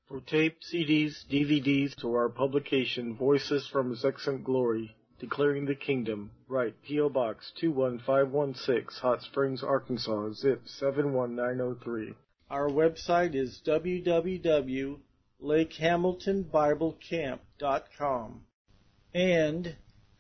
For tape, CDs, DVDs, or our publication, Voices from His Excellent Glory, Declaring the Kingdom, write P.O. Box 21516, Hot Springs, Arkansas, zip 71903. Our website is www.lakehamiltonbiblecamp.com and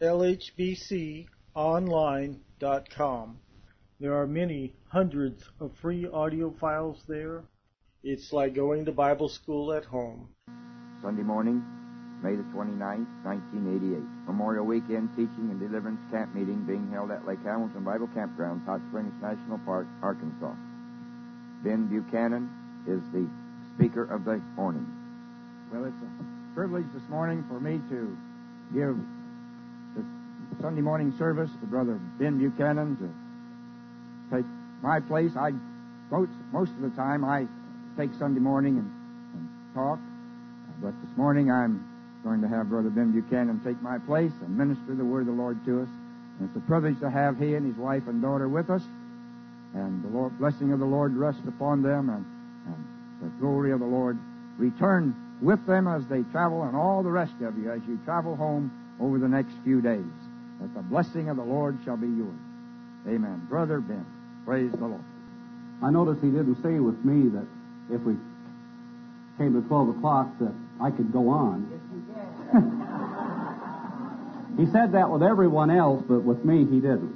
lhbconline.com. There are many hundreds of free audio files there. It's like going to Bible school at home. Sunday morning, May the 29th, 1988. Memorial Weekend Teaching and Deliverance Camp Meeting being held at Lake Hamilton Bible Campgrounds, Hot Springs National Park, Arkansas. Ben Buchanan is the speaker of the morning. Well, it's a privilege this morning for me to give the Sunday morning service to Brother Ben Buchanan to take my place. Most of the time I take Sunday morning and talk, but this morning I'm going to have Brother Ben Buchanan take my place and minister the word of the Lord to us. And it's a privilege to have he and his wife and daughter with us, and the blessing of the Lord rest upon them, and the glory of the Lord return with them as they travel, and all the rest of you as you travel home over the next few days, that the blessing of the Lord shall be yours. Amen. Brother Ben, praise the Lord. I noticed he didn't say with me that if we came to 12 o'clock that I could go on. Yes, you can. He said that with everyone else, but with me he didn't.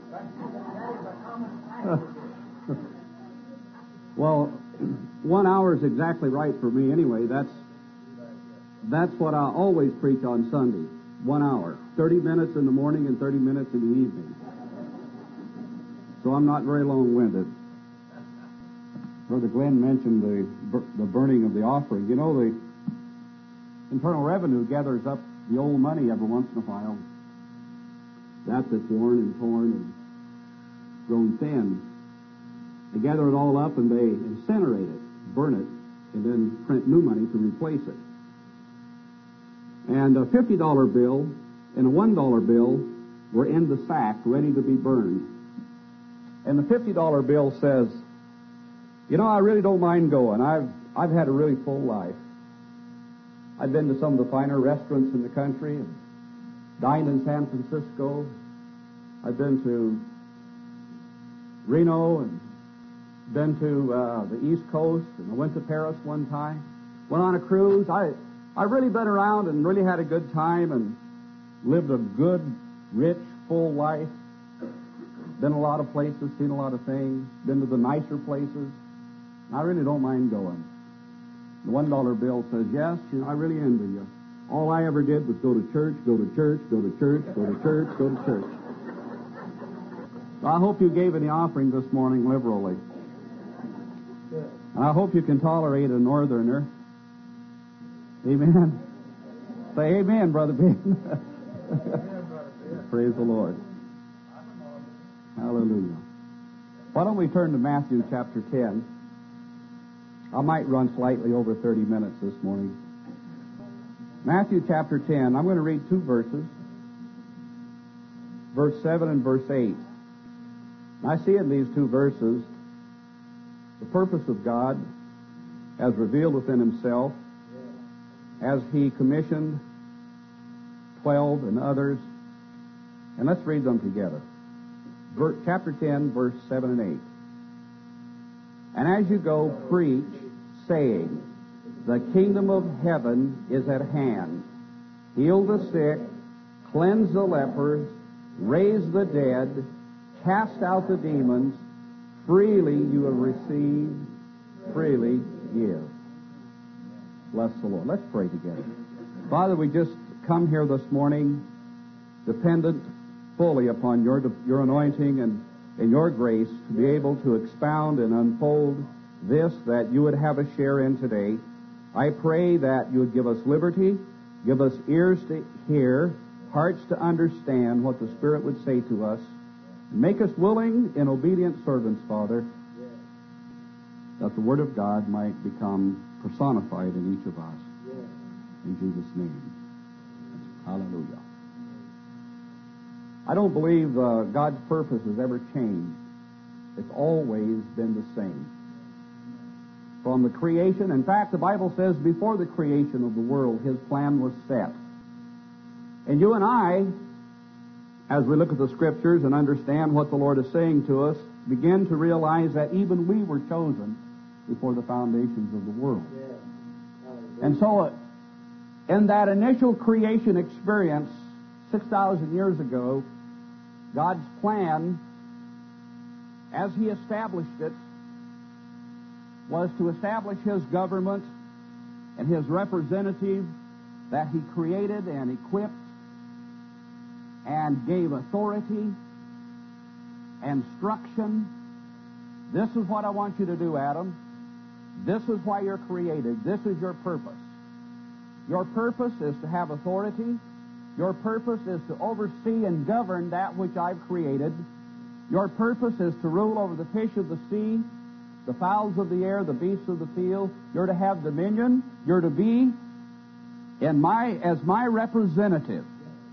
Well, 1 hour is exactly right for me anyway. That's what I always preach on Sunday. 1 hour. 30 minutes in the morning and 30 minutes in the evening. So I'm not very long-winded. Brother Glenn mentioned the burning of the offering. You know, the Internal Revenue gathers up the old money every once in a while. That's worn and torn and grown thin. They gather it all up and they incinerate it, burn it, and then print new money to replace it. And a $50 bill and a $1 bill were in the sack ready to be burned. And the $50 bill says, "You know, I really don't mind going. I've had a really full life. I've been to some of the finer restaurants in the country and dined in San Francisco. I've been to Reno and been to the East Coast, and I went to Paris one time. Went on a cruise. I've really been around and really had a good time and lived a good, rich, full life. Been a lot of places, seen a lot of things, been to the nicer places. I really don't mind going." The $1 bill says, "Yes, I really envy you. All I ever did was go to church, go to church, go to church, go to church, go to church." So I hope you gave in the offering this morning liberally. And I hope you can tolerate a northerner. Amen. Say amen, Brother Ben. Praise the Lord. Hallelujah. Why don't we turn to Matthew chapter 10? I might run slightly over 30 minutes this morning. Matthew chapter 10, I'm going to read two verses, verse 7 and verse 8. And I see in these two verses the purpose of God as revealed within Himself, as He commissioned 12 and others. And let's read them together. Chapter 10, verse 7 and 8. "And as you go, preach, saying, the kingdom of heaven is at hand. Heal the sick, cleanse the lepers, raise the dead, cast out the demons. Freely you have received, freely give." Bless the Lord. Let's pray together. Father, we just come here this morning dependent fully upon your anointing and your grace to be able to expound and unfold this that you would have a share in today. I pray that you would give us liberty, give us ears to hear, hearts to understand what the Spirit would say to us. Make us willing and obedient servants, Father, that the Word of God might become personified in each of us. In Jesus' name. Hallelujah. I don't believe God's purpose has ever changed. It's always been the same. from the creation. In fact, the Bible says before the creation of the world, His plan was set. And you and I, as we look at the Scriptures and understand what the Lord is saying to us, begin to realize that even we were chosen before the foundations of the world. And so, in that initial creation experience, 6,000 years ago, God's plan, as He established it, was to establish His government and His representative that He created and equipped and gave authority, instruction. This is what I want you to do, Adam. This is why you're created. This is your purpose. Your purpose is to have authority. Your purpose is to oversee and govern that which I've created. Your purpose is to rule over the fish of the sea, the fowls of the air, the beasts of the field. You're to have dominion. You're to be as my representative.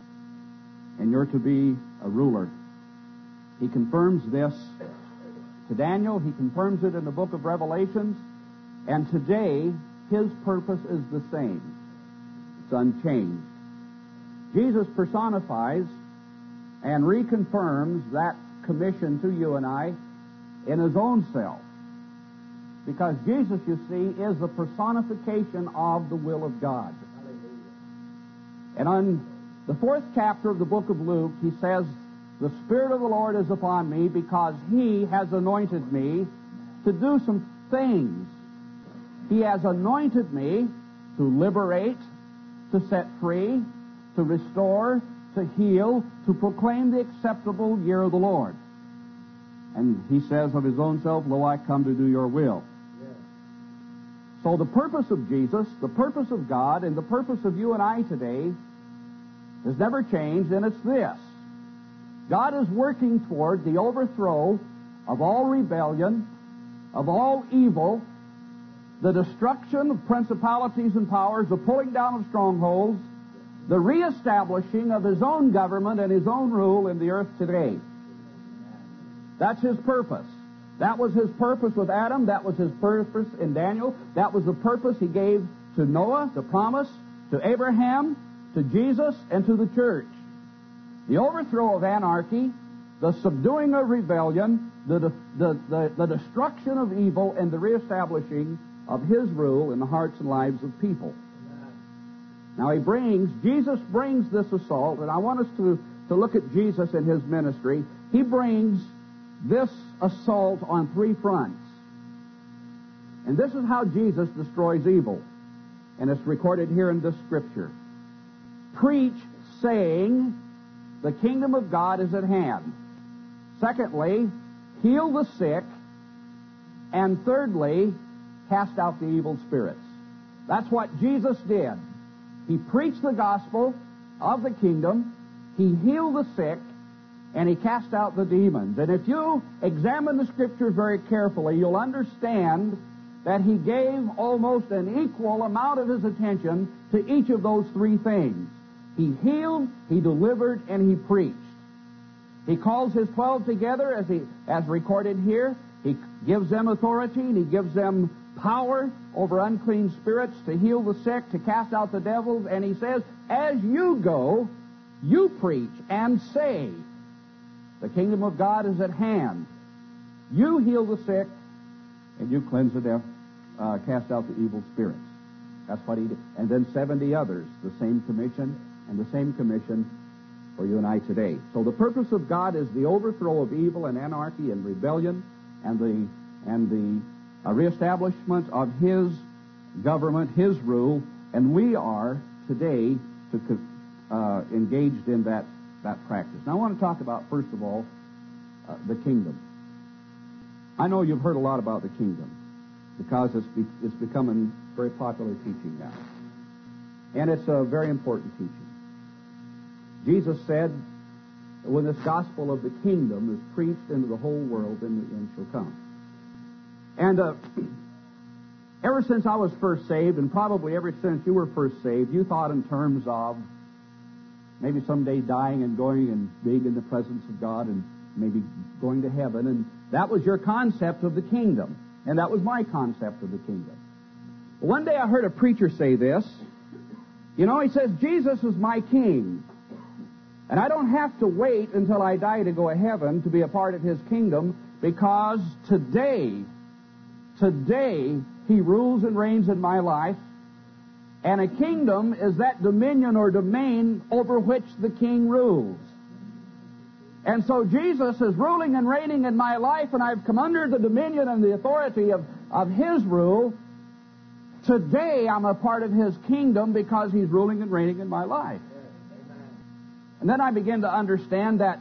And you're to be a ruler. He confirms this to Daniel. He confirms it in the book of Revelations. And today, His purpose is the same. It's unchanged. Jesus personifies and reconfirms that commission to you and I in His own self. Because Jesus, you see, is the personification of the will of God. And on the 4th chapter of the book of Luke, He says, "The Spirit of the Lord is upon me because He has anointed me to do some things. He has anointed me to liberate, to set free, to restore, to heal, to proclaim the acceptable year of the Lord." And He says of His own self, "Lo, I come to do your will." Yes. So the purpose of Jesus, the purpose of God, and the purpose of you and I today has never changed, and it's this. God is working toward the overthrow of all rebellion, of all evil, the destruction of principalities and powers, the pulling down of strongholds, the reestablishing of His own government and His own rule in the earth today. That's His purpose. That was His purpose with Adam. That was His purpose in Daniel. That was the purpose He gave to Noah, the promise, to Abraham, to Jesus, and to the church. The overthrow of anarchy, the subduing of rebellion, the destruction of evil, and the reestablishing of His rule in the hearts and lives of people. Now Jesus brings this assault, and I want us to look at Jesus and His ministry. He brings this assault on 3 fronts. And this is how Jesus destroys evil. And it's recorded here in this scripture. Preach, saying, the kingdom of God is at hand. Secondly, heal the sick. And thirdly, cast out the evil spirits. That's what Jesus did. He preached the gospel of the kingdom. He healed the sick. And He cast out the demons. And if you examine the Scripture very carefully, you'll understand that He gave almost an equal amount of His attention to each of those 3 things. He healed, He delivered, and He preached. He calls His 12 together, as recorded here. He gives them authority, and He gives them power over unclean spirits to heal the sick, to cast out the devils. And He says, as you go, you preach and say, the kingdom of God is at hand. You heal the sick, and you cleanse the deaf, cast out the evil spirits. That's what He did. And then 70 others, the same commission, and the same commission for you and I today. So the purpose of God is the overthrow of evil and anarchy and rebellion, and the reestablishment of His government, His rule, and we are today engaged in that practice. Now I want to talk about, first of all, the kingdom. I know you've heard a lot about the kingdom because it's becoming very popular teaching now. And it's a very important teaching. Jesus said, when this gospel of the kingdom is preached into the whole world, then the end shall come. And ever since I was first saved, and probably ever since you were first saved, you thought in terms of maybe someday dying and going and being in the presence of God and maybe going to heaven. And that was your concept of the kingdom. And that was my concept of the kingdom. One day I heard a preacher say this. You know, he says, Jesus is my king. And I don't have to wait until I die to go to heaven to be a part of His kingdom, because today, He rules and reigns in my life. And a kingdom is that dominion or domain over which the king rules. And so Jesus is ruling and reigning in my life, and I've come under the dominion and the authority of His rule. Today I'm a part of His kingdom because He's ruling and reigning in my life. And then I began to understand that,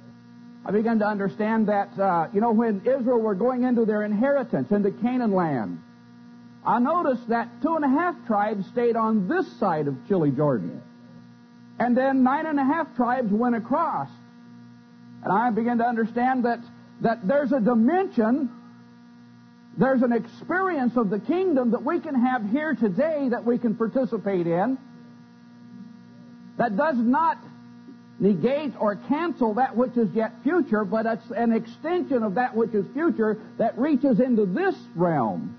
when Israel were going into their inheritance, into Canaan land, I noticed that 2.5 tribes stayed on this side of Chile, Jordan. And then 9.5 tribes went across. And I began to understand that there's a dimension, there's an experience of the kingdom that we can have here today that we can participate in, that does not negate or cancel that which is yet future, but it's an extension of that which is future that reaches into this realm,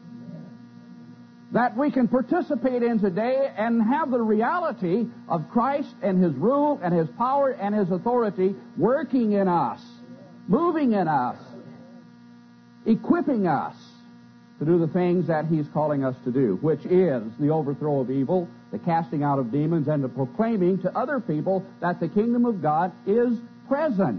that we can participate in today and have the reality of Christ and His rule and His power and His authority working in us, moving in us, equipping us to do the things that He's calling us to do, which is the overthrow of evil, the casting out of demons, and the proclaiming to other people that the kingdom of God is present.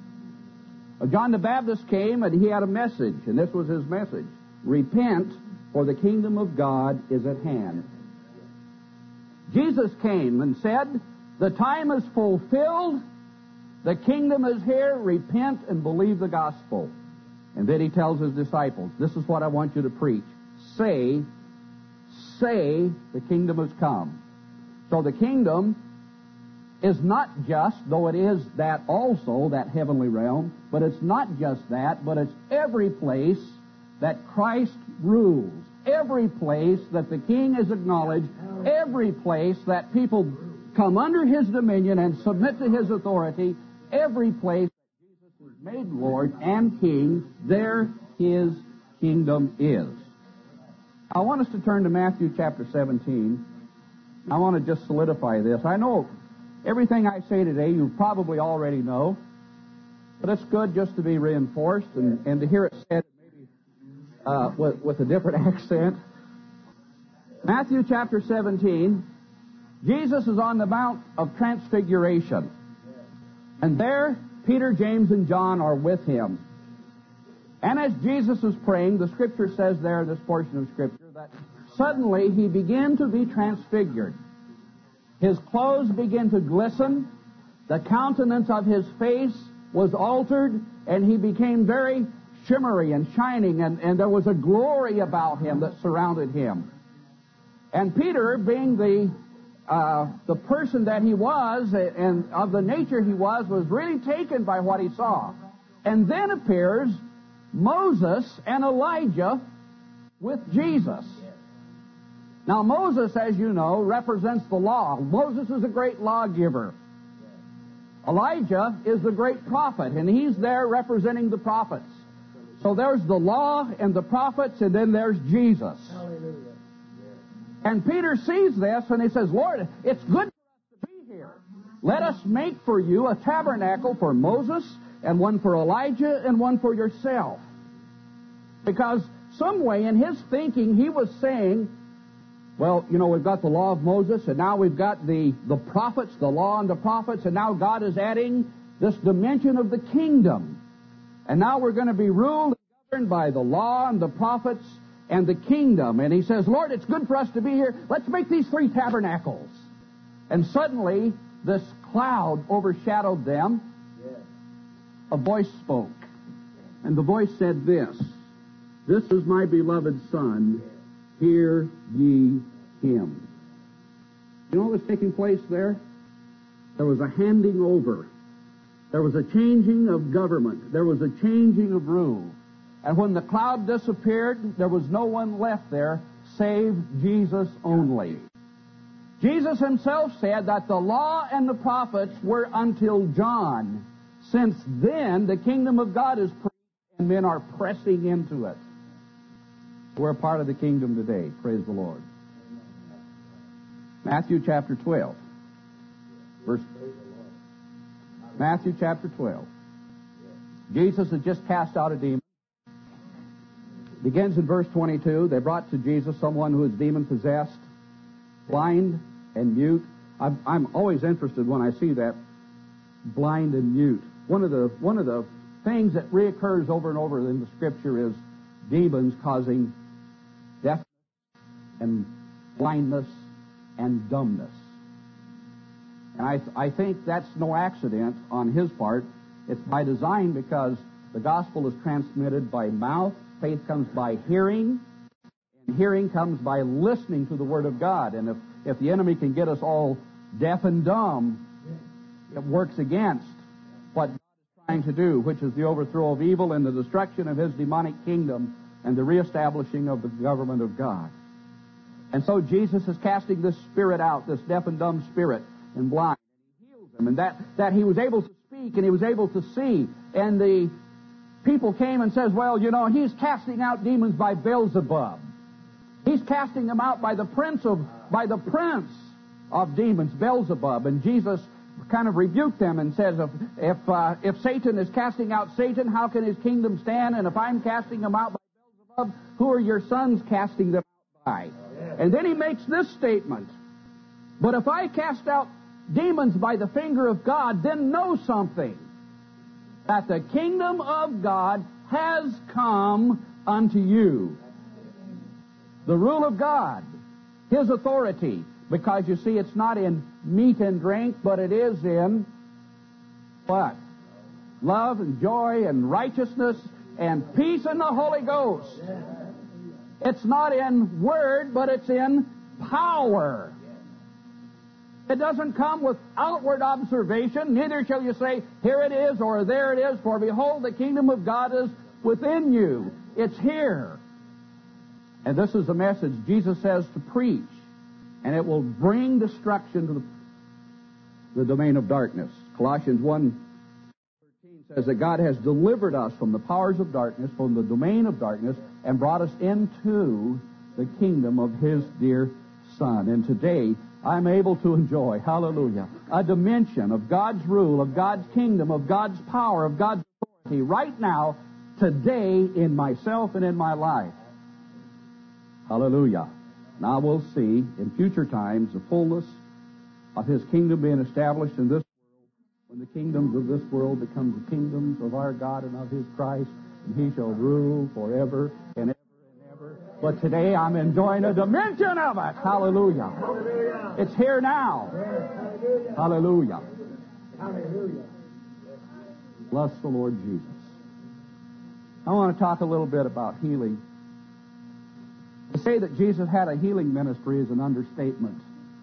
John the Baptist came and he had a message, and this was his message: repent, for the kingdom of God is at hand. Jesus came and said, the time is fulfilled, the kingdom is here, repent and believe the gospel. And then He tells His disciples, this is what I want you to preach. Say, the kingdom has come. So the kingdom is not just, though it is that also, that heavenly realm, but it's not just that, but it's every place that Christ rules, every place that the King is acknowledged, every place that people come under His dominion and submit to His authority, every place that Jesus is made Lord and King, there His kingdom is. I want us to turn to Matthew chapter 17. I want to just solidify this. I know everything I say today you probably already know, but it's good just to be reinforced and to hear it said with a different accent. Matthew chapter 17, Jesus is on the Mount of Transfiguration. And there, Peter, James, and John are with Him. And as Jesus is praying, the Scripture says there in this portion of Scripture that suddenly He began to be transfigured. His clothes began to glisten. The countenance of His face was altered, and He became very shimmery and shining, and there was a glory about Him that surrounded Him. And Peter, being the person that he was and of the nature he was really taken by what he saw. And then appears Moses and Elijah with Jesus. Now Moses, as you know, represents the law. Moses is a great lawgiver. Elijah is the great prophet, and he's there representing the prophets. So there's the law and the prophets, and then there's Jesus. Hallelujah. And Peter sees this, and he says, Lord, it's good for us to be here. Let us make for you a tabernacle for Moses, and one for Elijah, and one for yourself. Because some way in his thinking, he was saying, well, you know, we've got the law of Moses, and now we've got the prophets, the law and the prophets, and now God is adding this dimension of the kingdom. And now we're going to be ruled and governed by the law and the prophets and the kingdom. And he says, Lord, it's good for us to be here. Let's make these 3 tabernacles. And suddenly, this cloud overshadowed them. A voice spoke. And the voice said this, "This is my beloved Son. Hear ye him." You know what was taking place there? There was a handing over. There was a changing of government. There was a changing of rule. And when the cloud disappeared, there was no one left there save Jesus only. Jesus himself said that the law and the prophets were until John. Since then, the kingdom of God is preached and men are pressing into it. We're a part of the kingdom today. Praise the Lord. Matthew chapter 12. Matthew chapter 12. Jesus had just cast out a demon. Begins in verse 22. They brought to Jesus someone who is demon-possessed, blind and mute. I'm always interested when I see that, blind and mute. One of the things that reoccurs over and over in the Scripture is demons causing deafness and blindness and dumbness. And I think that's no accident on his part. It's by design, because the gospel is transmitted by mouth, faith comes by hearing, and hearing comes by listening to the Word of God. And if the enemy can get us all deaf and dumb, it works against what God is trying to do, which is the overthrow of evil and the destruction of his demonic kingdom and the reestablishing of the government of God. And so Jesus is casting this spirit out, this deaf and dumb spirit and blind. And he heals him, and that he was able to speak and he was able to see. And the people came and says, well, you know, he's casting out demons by Beelzebub. He's casting them out by the prince of demons, Beelzebub. And Jesus kind of rebuked them and says, if Satan is casting out Satan, how can his kingdom stand? And if I'm casting them out by Beelzebub, who are your sons casting them out by? And then he makes this statement: but if I cast out demons by the finger of God, then know something, that the kingdom of God has come unto you. The rule of God, his authority, because you see, it's not in meat and drink, but it is in what? Love and joy and righteousness and peace in the Holy Ghost. It's not in word, but it's in power. It doesn't come with outward observation. Neither shall you say, here it is, or there it is, for behold, the kingdom of God is within you. It's here. And this is the message Jesus says to preach, and it will bring destruction to the domain of darkness. Colossians 1:13 says that God has delivered us from the powers of darkness, from the domain of darkness, and brought us into the kingdom of his dear Son. And today, I'm able to enjoy, hallelujah, a dimension of God's rule, of God's kingdom, of God's power, of God's authority right now, today, in myself and in my life. Hallelujah. Now we'll see in future times the fullness of his kingdom being established in this world, when the kingdoms of this world become the kingdoms of our God and of his Christ, and he shall rule forever and ever and ever. But today I'm enjoying a dimension of it. Hallelujah. Hallelujah. It's here now. Yes. Hallelujah. Hallelujah. Bless the Lord Jesus. I want to talk a little bit about healing. To say that Jesus had a healing ministry is an understatement.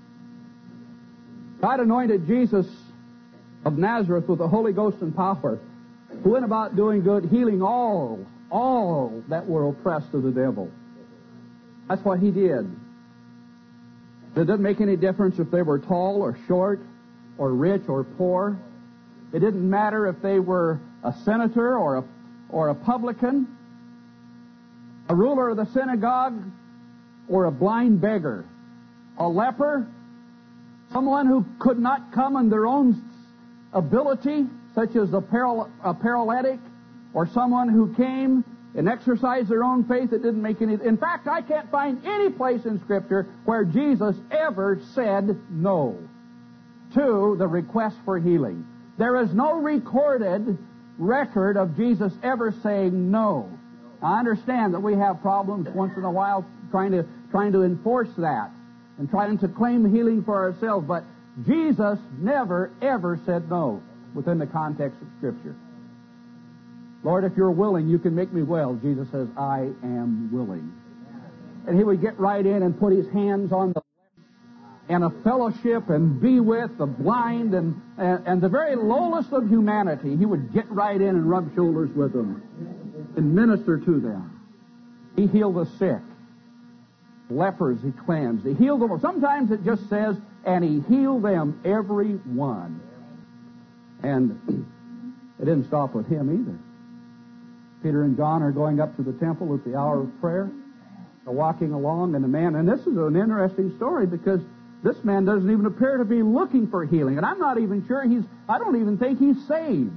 God anointed Jesus of Nazareth with the Holy Ghost and power, who went about doing good, healing all that were oppressed of the devil. That's what he did. It didn't make any difference if they were tall or short or rich or poor. It didn't matter if they were a senator or a publican, a ruler of the synagogue, or a blind beggar, a leper, someone who could not come in their own ability, such as a paralytic, or someone who came and exercised their own faith. It didn't make any... In fact, I can't find any place in Scripture where Jesus ever said no to the request for healing. There is no recorded record of Jesus ever saying no. I understand that we have problems once in a while trying to enforce that and trying to claim healing for ourselves, but Jesus never, ever said no within the context of Scripture. Lord, if you're willing, you can make me well. Jesus says, I am willing. And he would get right in and put his hands on the and a fellowship and be with the blind and the very lowest of humanity. He would get right in and rub shoulders with them and minister to them. He healed the sick. Lepers he cleansed. He healed them. Sometimes it just says, and he healed them, every one. And it didn't stop with him either. Peter and John are going up to the temple at the hour of prayer. walking along, and the man, and this is an interesting story because this man doesn't even appear to be looking for healing, and I'm not even sure I don't even think he's saved.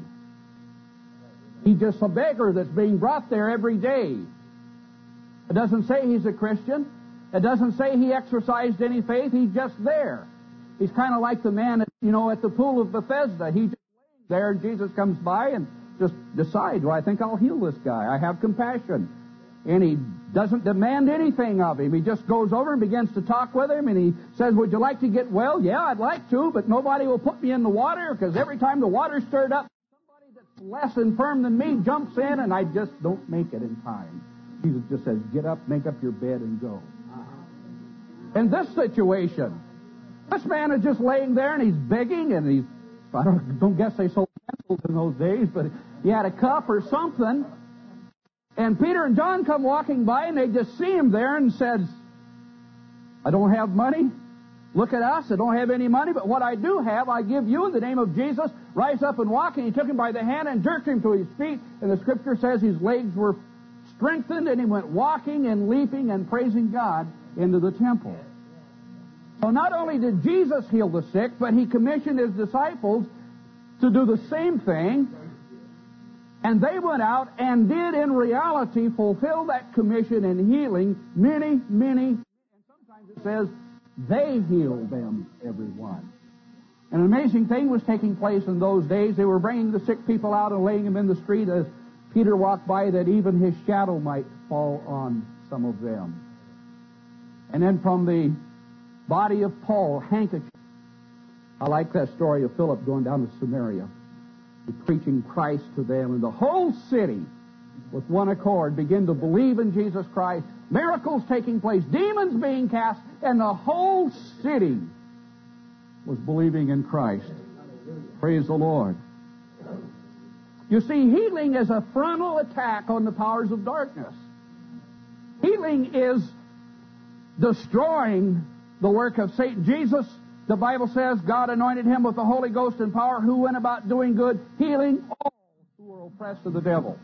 He's just a beggar that's being brought there every day. It doesn't say he's a Christian. It doesn't say he exercised any faith. He's just there. He's kind of like the man, at the pool of Bethesda. He's just laying there, and Jesus comes by and just decides, well, I think I'll heal this guy. I have compassion. And he doesn't demand anything of him. He just goes over and begins to talk with him, and he says, would you like to get well? Yeah, I'd like to, but nobody will put me in the water, because every time the water's stirred up, somebody that's less infirm than me jumps in, and I just don't make it in time. Jesus just says, get up, make up your bed, and go. In this situation, this man is just laying there, and he's begging, and I don't guess they sold pencils in those days, but he had a cup or something. And Peter and John come walking by, and they just see him there and says, I don't have money. Look at us. I don't have any money, but what I do have, I give you in the name of Jesus. Rise up and walk. And he took him by the hand and jerked him to his feet. And the Scripture says his legs were strengthened, and he went walking and leaping and praising God into the temple. So not only did Jesus heal the sick, but he commissioned his disciples to do the same thing. And they went out and did in reality fulfill that commission in healing many, and sometimes it says they healed them, everyone. An amazing thing was taking place in those days. They were bringing the sick people out and laying them in the street as Peter walked by, that even his shadow might fall on some of them. And then from the body of Paul, handkerchiefs. I like that story of Philip going down to Samaria, preaching Christ to them, and the whole city with one accord began to believe in Jesus Christ, miracles taking place, demons being cast, and the whole city was believing in Christ. Praise the Lord. You see, healing is a frontal attack on the powers of darkness. Healing is destroying the work of Satan. Jesus, the Bible says, God anointed him with the Holy Ghost and power, who went about doing good, healing all who were oppressed of the devil.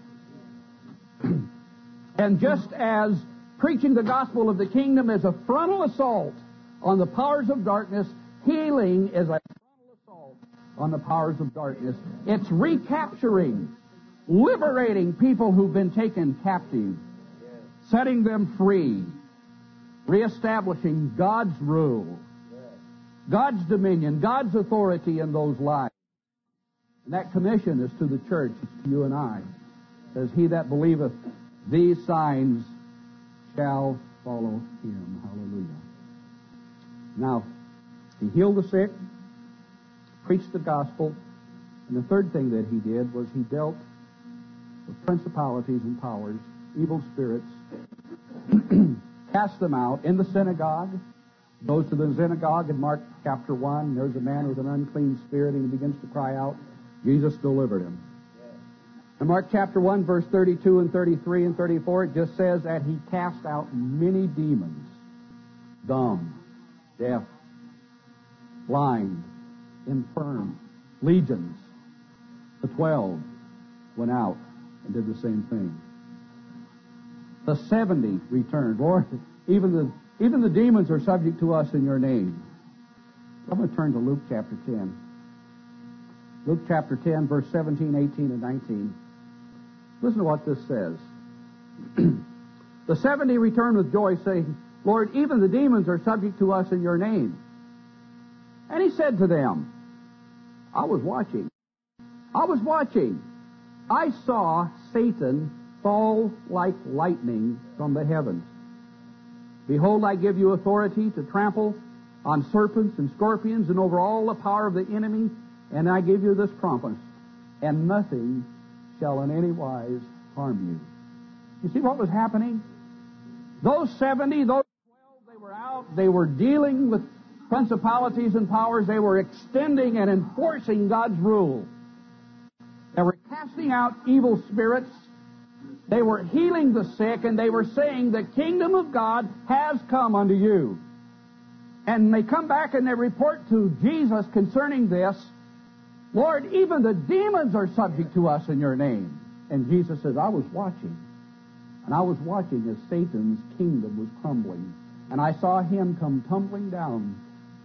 And just as preaching the gospel of the kingdom is a frontal assault on the powers of darkness, healing is a frontal assault on the powers of darkness. It's recapturing, liberating people who've been taken captive, setting them free, reestablishing God's rule, God's dominion, God's authority in those lives. And that commission is to the church, it's to you and I. It says, he that believeth, these signs shall follow him. Hallelujah. Now, he healed the sick, preached the gospel, and the third thing that he did was he dealt with principalities and powers, evil spirits, cast them out in the synagogue. Goes to the synagogue in Mark chapter 1. There's a man with an unclean spirit, and he begins to cry out. Jesus delivered him. In Mark chapter 1, verse 32 and 33 and 34, it just says that he cast out many demons, dumb, deaf, blind, infirm, legions. The 12 went out and did the same thing. The 70 returned. Lord, even the demons are subject to us in your name. I'm going to turn to Luke chapter 10. Luke chapter 10, verse 17, 18, and 19. Listen to what this says. The 70 returned with joy, saying, Lord, even the demons are subject to us in your name. And he said to them, I was watching. I saw Satan fall like lightning from the heavens. Behold, I give you authority to trample on serpents and scorpions and over all the power of the enemy, and I give you this promise, and nothing shall in any wise harm you. You see what was happening? Those 70, those 12, they were out, they were dealing with principalities and powers, they were extending and enforcing God's rule. They were casting out evil spirits, they were healing the sick, and they were saying, the kingdom of God has come unto you. And they come back and they report to Jesus concerning this, Lord, even the demons are subject to us in your name. And Jesus says, I was watching. And I was watching as Satan's kingdom was crumbling. And I saw him come tumbling down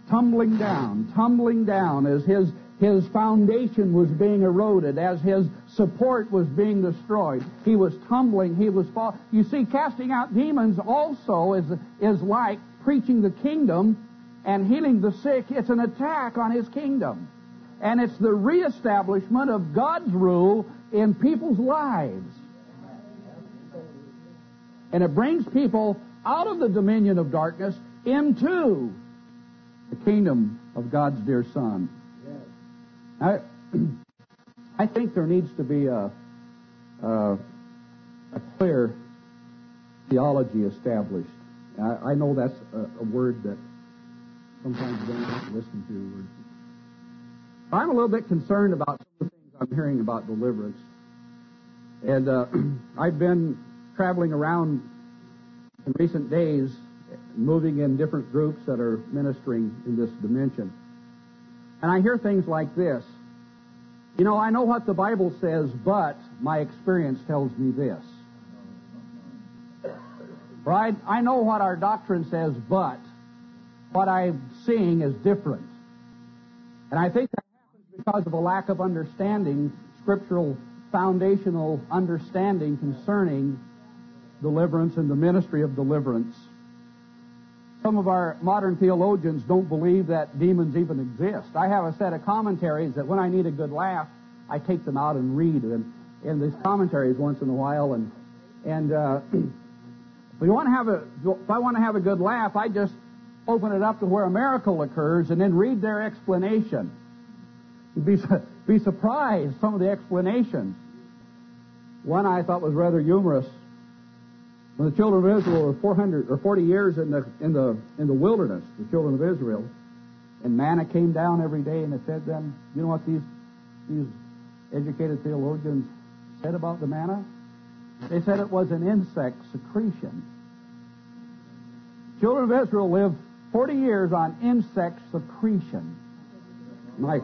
as his foundation was being eroded, as his support was being destroyed. He was tumbling, he was falling. You see, casting out demons also is like preaching the kingdom and healing the sick. It's an attack on his kingdom. And it's the reestablishment of God's rule in people's lives. And it brings people out of the dominion of darkness into the kingdom of God's dear Son. I think there needs to be a clear theology established. I know that's a word that sometimes you don't have to listen to. I'm a little bit concerned about some of the things I'm hearing about deliverance. And I've been traveling around in recent days, moving in different groups that are ministering in this dimension. And I hear things like this. You know, I know what the Bible says, but my experience tells me this. Right? I know what our doctrine says, but what I'm seeing is different. And I think that happens because of a lack of understanding, scriptural foundational understanding concerning deliverance and the ministry of deliverance. Some of our modern theologians don't believe that demons even exist. I have a set of commentaries that when I need a good laugh, I take them out and read them in these commentaries once in a while. And if I want to have a good laugh, I just open it up to where a miracle occurs and then read their explanation. You'd be surprised some of the explanations. One I thought was rather humorous. When the children of Israel were 40 years in the wilderness, the children of Israel, and manna came down every day and it fed them. You know what these educated theologians said about the manna? They said it was an insect secretion. Children of Israel lived 40 years on insect secretion. Like,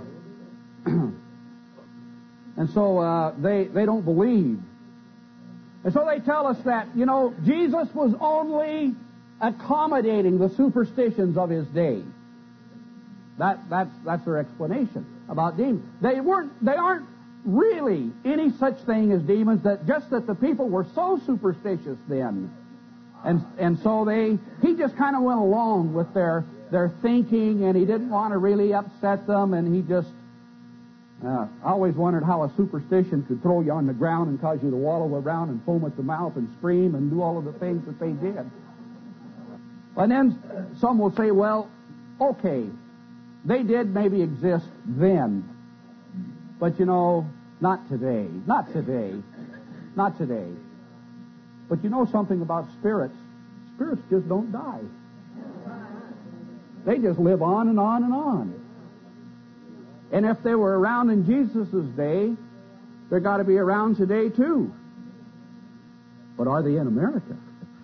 and so they don't believe. And so they tell us that, you know, Jesus was only accommodating the superstitions of his day. That's their explanation about demons. They aren't really any such thing as demons, that the people were so superstitious then. And so he just kind of went along with their thinking, and he didn't want to really upset them, and he just I always wondered how a superstition could throw you on the ground and cause you to wallow around and foam at the mouth and scream and do all of the things that they did. And then some will say, well, okay, they did maybe exist then, but you know, not today. Not today. Not today. But you know something about spirits? Spirits just don't die. They just live on and on and on. And if they were around in Jesus' day, they've got to be around today too. But are they in America?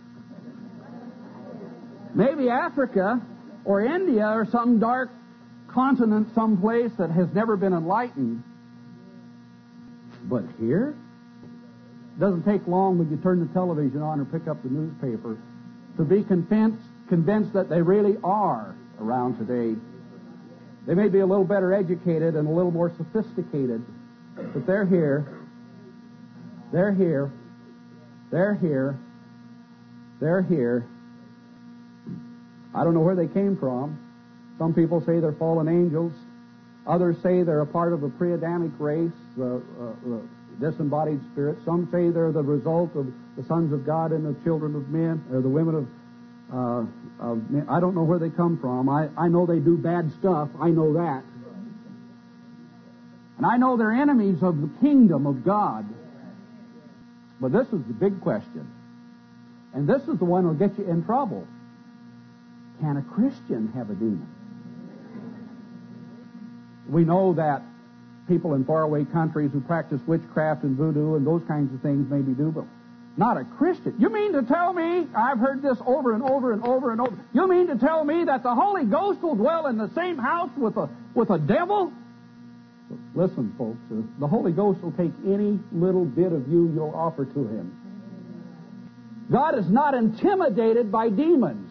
Maybe Africa or India or some dark continent someplace that has never been enlightened. But here, it doesn't take long when you turn the television on or pick up the newspaper to be convinced that they really are around today. They may be a little better educated and a little more sophisticated, but they're here. They're here. They're here. They're here. I don't know where they came from. Some people say they're fallen angels. Others say they're a part of a pre-Adamic race, disembodied spirits. Some say they're the result of the sons of God and the children of men, or the women of men. I don't know where they come from. I know they do bad stuff. I know that. And I know they're enemies of the kingdom of God. But this is the big question. And this is the one that'll get you in trouble. Can a Christian have a demon? We know that people in faraway countries who practice witchcraft and voodoo and those kinds of things maybe do, but not a Christian. You mean to tell me, I've heard this over and over and over and over, you mean to tell me that the Holy Ghost will dwell in the same house with a devil? Listen, folks, the Holy Ghost will take any little bit of you you'll offer to him. God is not intimidated by demons.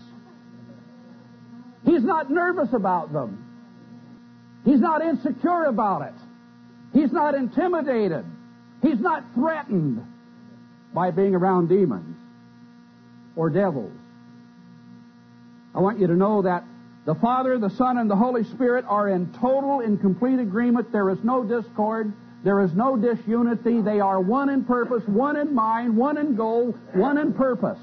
He's not nervous about them. He's not insecure about it. He's not intimidated. He's not threatened by being around demons or devils. I want you to know that the Father, the Son, and the Holy Spirit are in total and complete agreement. There is no discord. There is no disunity. They are one in purpose, one in mind, one in goal, one in purpose.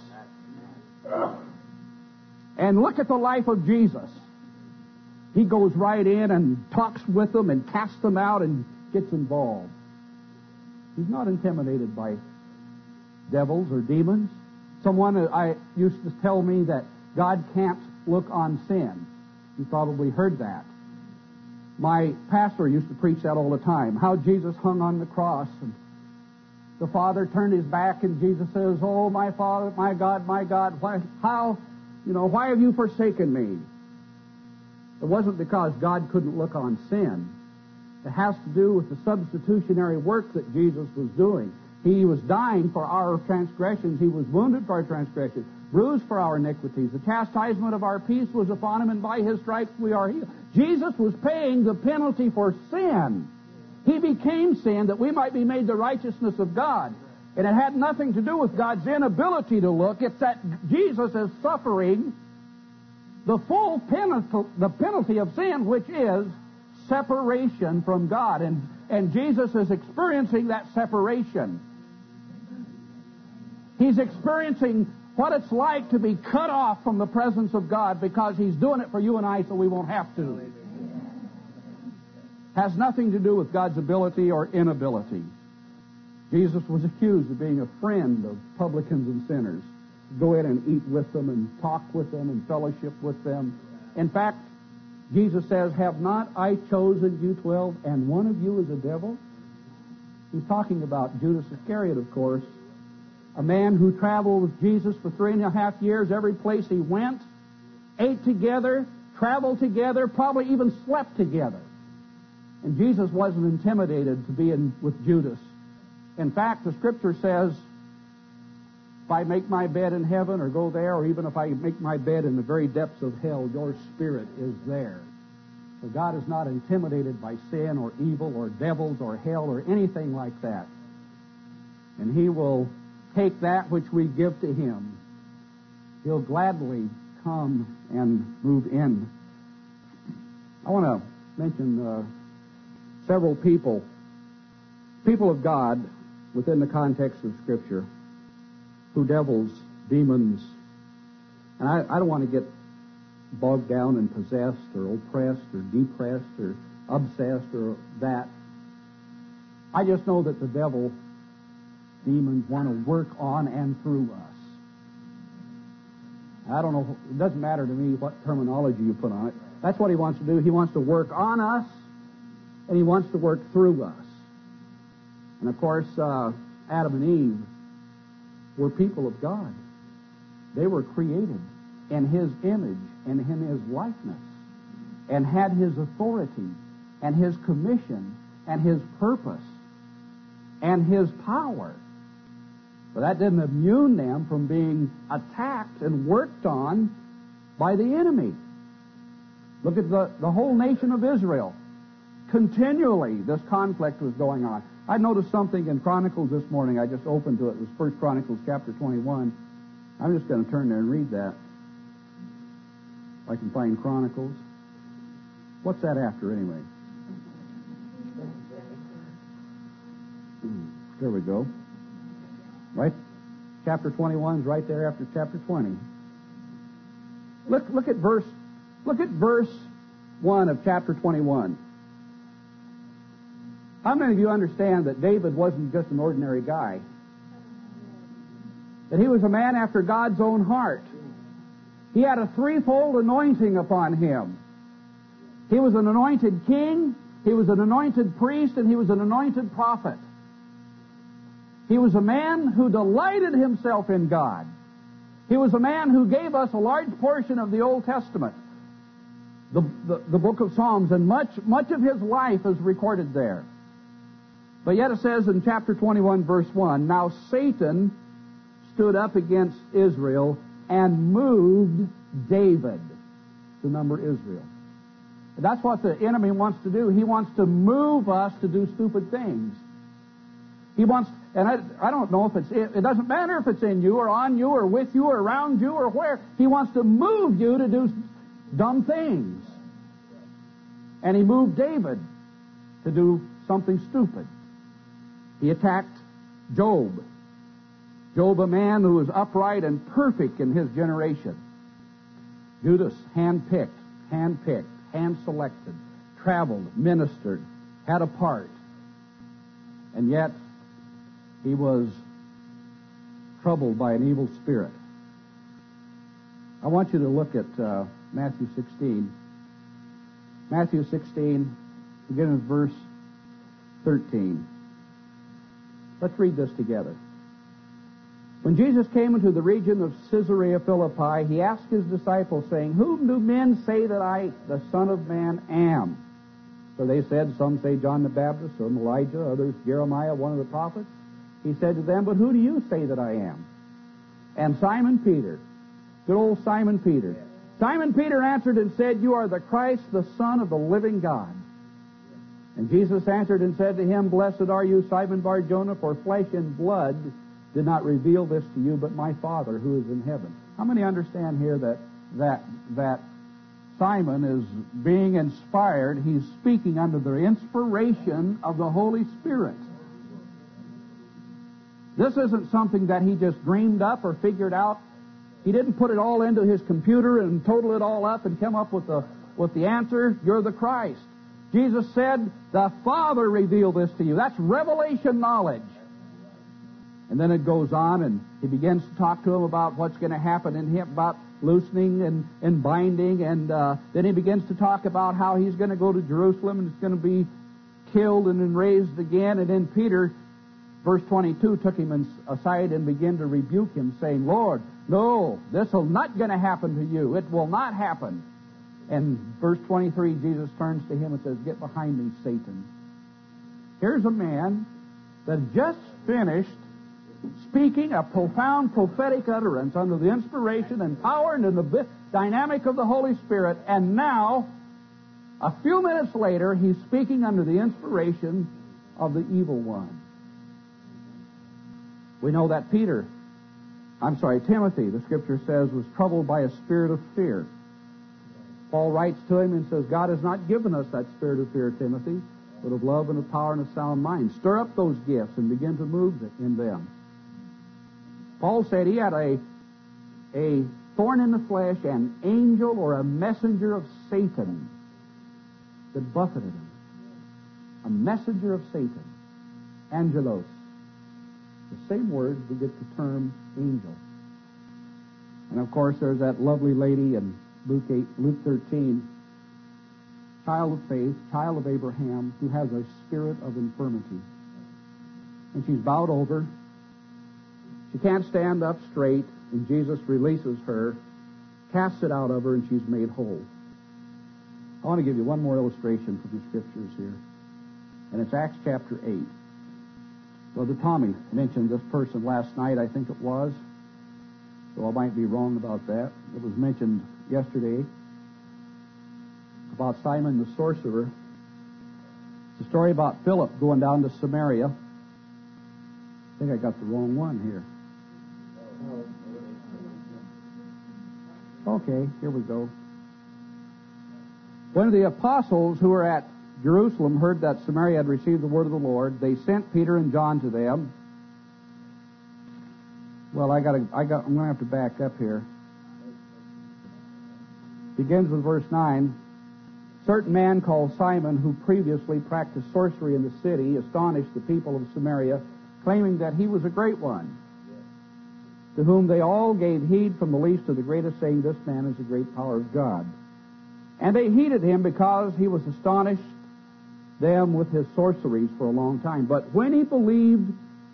And look at the life of Jesus. He goes right in and talks with them and casts them out and gets involved. He's not intimidated by devils or demons. Someone used to tell me that God can't look on sin. You probably heard that. My pastor used to preach that all the time, how Jesus hung on the cross and the Father turned his back and Jesus says, "Oh, my Father, my God, why have you forsaken me?" It wasn't because God couldn't look on sin. It has to do with the substitutionary work that Jesus was doing. He was dying for our transgressions. He was wounded for our transgressions, bruised for our iniquities. The chastisement of our peace was upon him, and by his stripes we are healed. Jesus was paying the penalty for sin. He became sin that we might be made the righteousness of God. And it had nothing to do with God's inability to look. It's that Jesus is suffering the full penalty of sin, which is separation from God. And Jesus is experiencing that separation. He's experiencing what it's like to be cut off from the presence of God because he's doing it for you and I so we won't have to. Has nothing to do with God's ability or inability. Jesus was accused of being a friend of publicans and sinners. Go in and eat with them and talk with them and fellowship with them. In fact, Jesus says, "Have not I chosen you 12, and one of you is a devil?" He's talking about Judas Iscariot, of course, a man who traveled with Jesus for 3.5 years, every place he went, ate together, traveled together, probably even slept together. And Jesus wasn't intimidated to be with Judas. In fact, the Scripture says, if I make my bed in heaven or go there, or even if I make my bed in the very depths of hell, your spirit is there. So God is not intimidated by sin or evil or devils or hell or anything like that. And he will take that which we give to him. He'll gladly come and move in. I want to mention several people of God within the context of Scripture, who devils, demons, and I don't want to get bogged down and possessed or oppressed or depressed or obsessed or that. I just know that the devil, demons want to work on and through us. I don't know, it doesn't matter to me what terminology you put on it. That's what he wants to do. He wants to work on us, and he wants to work through us. And of course, Adam and Eve were people of God. They were created in his image and in his likeness, and had his authority and his commission and his purpose and his power. But that didn't immune them from being attacked and worked on by the enemy. Look at the whole nation of Israel. Continually, this conflict was going on. I noticed something in Chronicles this morning. I just opened to it. It was 1 Chronicles chapter 21. I'm just going to turn there and read that. If I can find Chronicles. What's that after, anyway? There we go. Right? Chapter 21 is right there after chapter 20. Look at verse 1 of chapter 21. How many of you understand that David wasn't just an ordinary guy? That he was a man after God's own heart. He had a threefold anointing upon him. He was an anointed king, he was an anointed priest, and he was an anointed prophet. He was a man who delighted himself in God. He was a man who gave us a large portion of the Old Testament, the book of Psalms, and much of his life is recorded there. But yet it says in chapter 21, verse 1, "Now Satan stood up against Israel and moved David to number Israel. And that's what the enemy wants to do. He wants to move us to do stupid things. He wants, and I don't know if it doesn't matter if it's in you or on you or with you or around you or where. He wants to move you to do dumb things. And he moved David to do something stupid. He attacked Job. Job, a man who was upright and perfect in his generation. Judas, hand-picked, hand-selected, traveled, ministered, had a part. And yet, he was troubled by an evil spirit. I want you to look at Matthew 16. Matthew 16, beginning with verse 13. Let's read this together. When Jesus came into the region of Caesarea Philippi, he asked his disciples, saying, Whom do men say that I, the Son of Man, am? So they said, Some say John the Baptist, some Elijah, others Jeremiah, one of the prophets. He said to them, But who do you say that I am? And Simon Peter, good old Simon Peter. Simon Peter answered and said, You are the Christ, the Son of the living God. And Jesus answered and said to him, Blessed are you, Simon Bar-Jonah, for flesh and blood did not reveal this to you, but my Father who is in heaven. How many understand here that Simon is being inspired? He's speaking under the inspiration of the Holy Spirit. This isn't something that he just dreamed up or figured out. He didn't put it all into his computer and total it all up and come up with the answer. You're the Christ. Jesus said, the Father revealed this to you. That's revelation knowledge. And then it goes on, and he begins to talk to him about what's going to happen in him, about loosening and binding, and then he begins to talk about how he's going to go to Jerusalem and he's going to be killed and then raised again. And then Peter, verse 22, took him aside and began to rebuke him, saying, Lord, no, this is not going to happen to you. It will not happen. And verse 23, Jesus turns to him and says, Get behind me, Satan. Here's a man that just finished speaking a profound prophetic utterance under the inspiration and power and in the dynamic of the Holy Spirit, and now, a few minutes later, he's speaking under the inspiration of the evil one. We know that Timothy, the Scripture says, was troubled by a spirit of fear. Paul writes to him and says, God has not given us that spirit of fear, Timothy, but of love and of power and of sound mind. Stir up those gifts and begin to move in them. Paul said he had a thorn in the flesh, an angel or a messenger of Satan that buffeted him. A messenger of Satan. Angelos. The same word we get the term angel. And of course there's that lovely lady in Luke 13, child of faith, child of Abraham, who has a spirit of infirmity. And she's bowed over. She can't stand up straight, and Jesus releases her, casts it out of her, and she's made whole. I want to give you one more illustration from the Scriptures here. And it's Acts chapter 8. Brother Tommy mentioned this person last night, I think it was. So I might be wrong about that. It was mentioned yesterday about Simon the sorcerer. It's a story about Philip going down to Samaria. I think I got the wrong one here. Okay, here we go. When the apostles who were at Jerusalem heard that Samaria had received the word of the Lord, they sent Peter and John to them. Well, I'm going to have to back up here. Begins with verse 9. Certain man called Simon, who previously practiced sorcery in the city, astonished the people of Samaria, claiming that he was a great one, to whom they all gave heed from the least to the greatest, saying, This man is the great power of God. And they heeded him because he was astonished them with his sorceries for a long time. But when he believed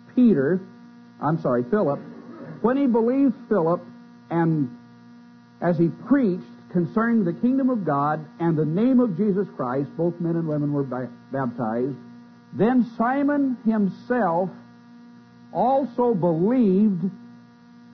Philip, when he believed Philip, and as he preached concerning the kingdom of God and the name of Jesus Christ, both men and women were baptized, then Simon himself also believed,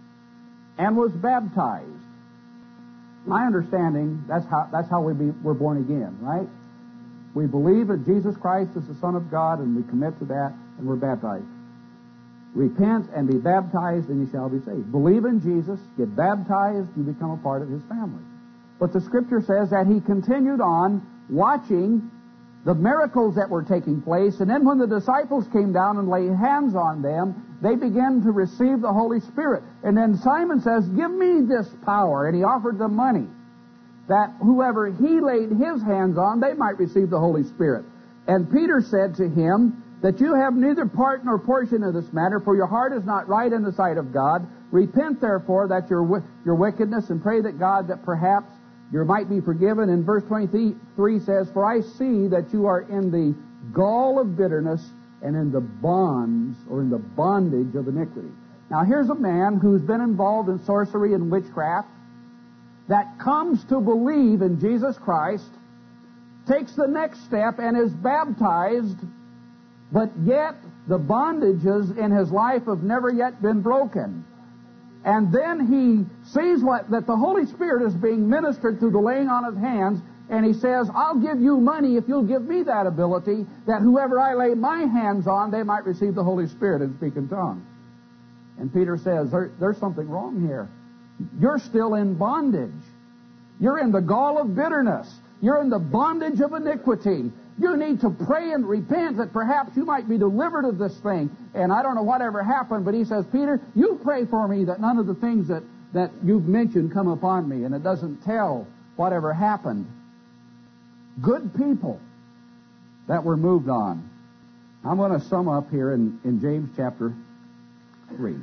and was baptized. My understanding, that's how we're born again, right? We believe that Jesus Christ is the Son of God, and we commit to that, and we're baptized. Repent and be baptized, and you shall be saved. Believe in Jesus, get baptized, you become a part of His family. But the Scripture says that He continued on watching the miracles that were taking place, and then when the disciples came down and laid hands on them, they began to receive the Holy Spirit. And then Simon says, give me this power, and he offered them money, that whoever he laid his hands on, they might receive the Holy Spirit. And Peter said to him, that you have neither part nor portion in this matter, for your heart is not right in the sight of God. Repent, therefore, that your wickedness, and pray that God, that perhaps you might be forgiven. And verse 23 says, for I see that you are in the gall of bitterness and in the bonds, or in the bondage of iniquity. Now here's a man who's been involved in sorcery and witchcraft, that comes to believe in Jesus Christ, takes the next step and is baptized, but yet the bondages in his life have never yet been broken. And then he sees that the Holy Spirit is being ministered through the laying on of hands, and he says, I'll give you money if you'll give me that ability, that whoever I lay my hands on, they might receive the Holy Spirit and speak in tongues. And Peter says, there's something wrong here. You're still in bondage. You're in the gall of bitterness. You're in the bondage of iniquity. You need to pray and repent that perhaps you might be delivered of this thing. And I don't know whatever happened, but he says, Peter, you pray for me that none of the things that you've mentioned come upon me. And it doesn't tell whatever happened. Good people that were moved on. I'm going to sum up here in James chapter 3.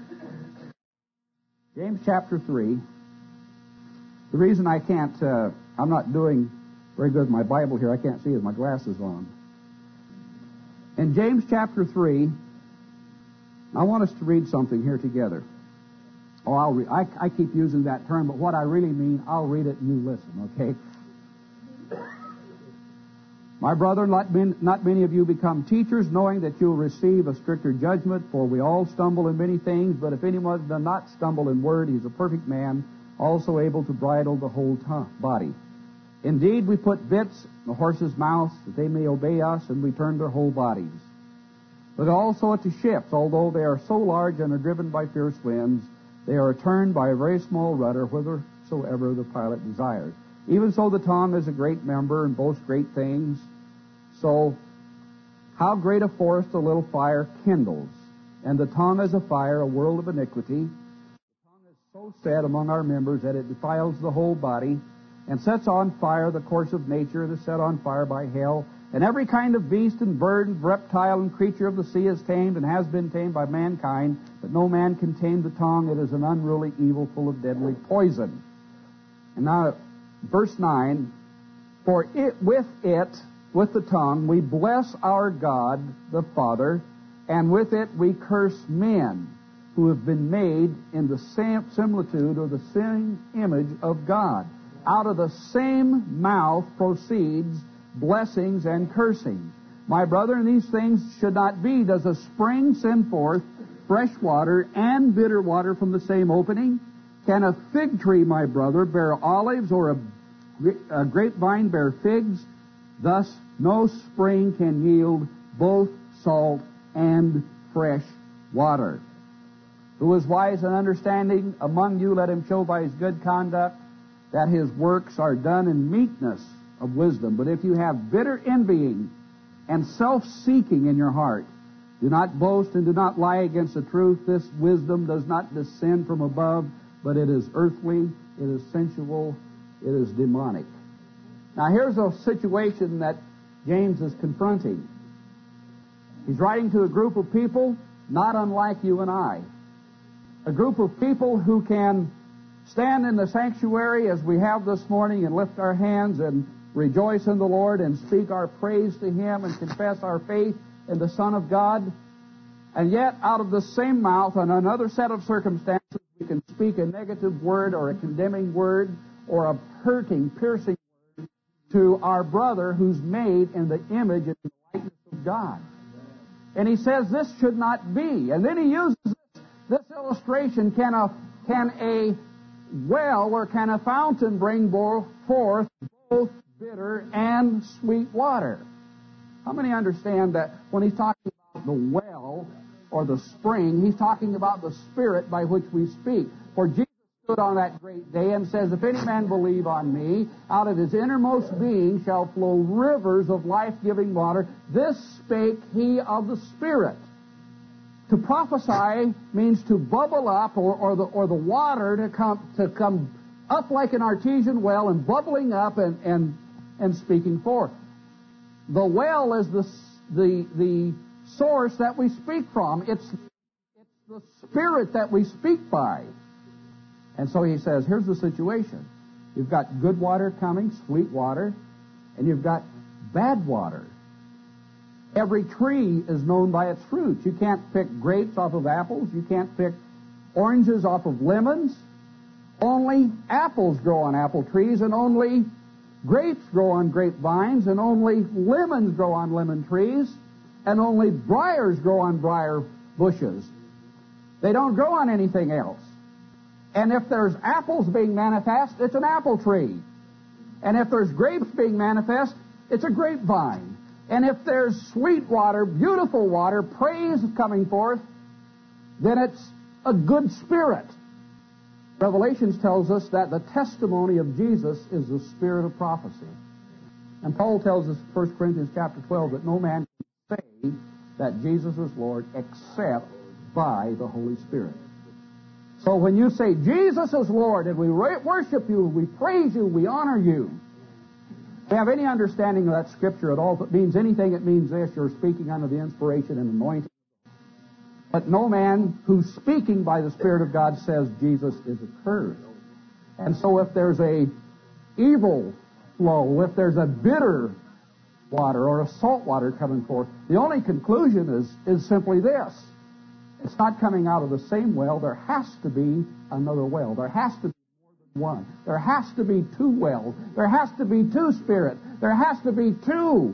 James chapter 3. The reason I can't, I'm not doing very good with my Bible here, I can't see with my glasses on. In James chapter 3, I want us to read something here together. I keep using that term, but what I really mean, I'll read it and you listen, okay? My brethren, not many of you become teachers, knowing that you'll receive a stricter judgment, for we all stumble in many things, but if anyone does not stumble in word, he's a perfect man, also able to bridle the whole body. Indeed, we put bits in the horses' mouths that they may obey us, and we turn their whole bodies. But also to ships, although they are so large and are driven by fierce winds, they are turned by a very small rudder whithersoever the pilot desires. Even so the tongue is a great member and boasts great things. So how great a forest a little fire kindles. And the tongue is a fire, a world of iniquity. The tongue is so set among our members that it defiles the whole body, and sets on fire the course of nature, and is set on fire by hell. And every kind of beast and bird and reptile and creature of the sea is tamed and has been tamed by mankind, but no man can tame the tongue. It is an unruly evil full of deadly poison. And now, verse 9, for with the tongue, we bless our God, the Father, and with it we curse men who have been made in the same similitude or the same image of God. Out of the same mouth proceeds blessings and cursing. My brethren, these things should not be. Does a spring send forth fresh water and bitter water from the same opening? Can a fig tree, my brother, bear olives, or a grapevine bear figs? Thus no spring can yield both salt and fresh water. Who is wise and understanding among you, let him show by his good conduct that his works are done in meekness of wisdom. But if you have bitter envying and self-seeking in your heart, do not boast and do not lie against the truth. This wisdom does not descend from above, but it is earthly, it is sensual, it is demonic. Now here's a situation that James is confronting. He's writing to a group of people not unlike you and I. A group of people who can stand in the sanctuary as we have this morning and lift our hands and rejoice in the Lord and speak our praise to Him and confess our faith in the Son of God. And yet, out of the same mouth, on another set of circumstances, we can speak a negative word or a condemning word or a hurting, piercing word to our brother who's made in the image and the likeness of God. And he says this should not be. And then he uses this illustration. Can a well, or can a fountain bring forth both bitter and sweet water? How many understand that when he's talking about the well or the spring, he's talking about the Spirit by which we speak? For Jesus stood on that great day and says, if any man believe on me, out of his innermost being shall flow rivers of life-giving water. This spake he of the Spirit. To prophesy means to bubble up, or the water to come up like an artesian well and bubbling up and speaking forth. The well is the source that we speak from. It's the Spirit that we speak by. And so he says, here's the situation. You've got good water coming, sweet water, and you've got bad water. Every tree is known by its fruits. You can't pick grapes off of apples. You can't pick oranges off of lemons. Only apples grow on apple trees, and only grapes grow on grapevines, and only lemons grow on lemon trees, and only briars grow on briar bushes. They don't grow on anything else. And if there's apples being manifest, it's an apple tree. And if there's grapes being manifest, it's a grapevine. And if there's sweet water, beautiful water, praise coming forth, then it's a good spirit. Revelations tells us that the testimony of Jesus is the spirit of prophecy. And Paul tells us in 1 Corinthians chapter 12 that no man can say that Jesus is Lord except by the Holy Spirit. So when you say Jesus is Lord and we worship you, we praise you, we honor you, if you have any understanding of that Scripture at all, if it means anything, it means this: you're speaking under the inspiration and anointing. But no man who's speaking by the Spirit of God says Jesus is accursed. And so if there's a evil flow, if there's a bitter water or a salt water coming forth, the only conclusion is simply this: it's not coming out of the same well. There has to be another well. There has to be one. There has to be two wells. There has to be two spirits. There has to be two.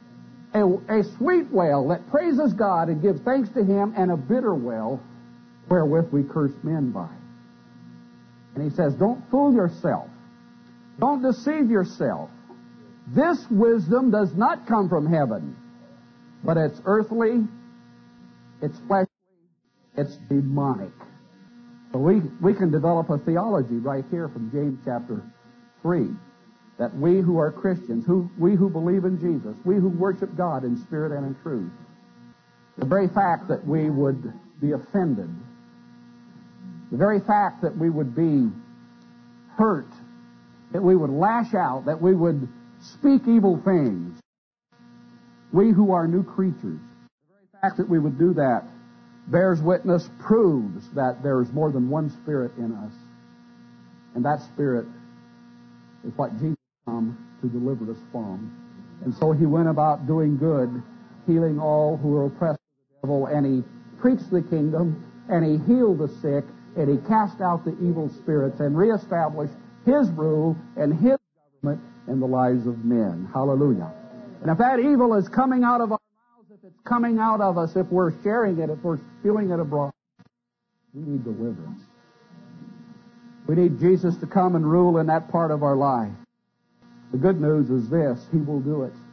A sweet well that praises God and gives thanks to Him, and a bitter well wherewith we curse men by. And he says, don't fool yourself. Don't deceive yourself. This wisdom does not come from heaven, but it's earthly, it's fleshly, it's demonic. So we can develop a theology right here from James chapter 3, that we who are Christians, we who believe in Jesus, we who worship God in spirit and in truth, the very fact that we would be offended, the very fact that we would be hurt, that we would lash out, that we would speak evil things, we who are new creatures, the very fact that we would do that bears witness, proves that there is more than one Spirit in us. And that Spirit is what Jesus came to deliver us from. And so He went about doing good, healing all who were oppressed of the devil, and He preached the kingdom, and He healed the sick, and He cast out the evil spirits, and reestablished His rule and His government in the lives of men. Hallelujah. And if that evil is coming out of our mouths, if it's coming out of us, if we're sharing it, if we're spewing it abroad, we need deliverance. We need Jesus to come and rule in that part of our life. The good news is this: He will do it.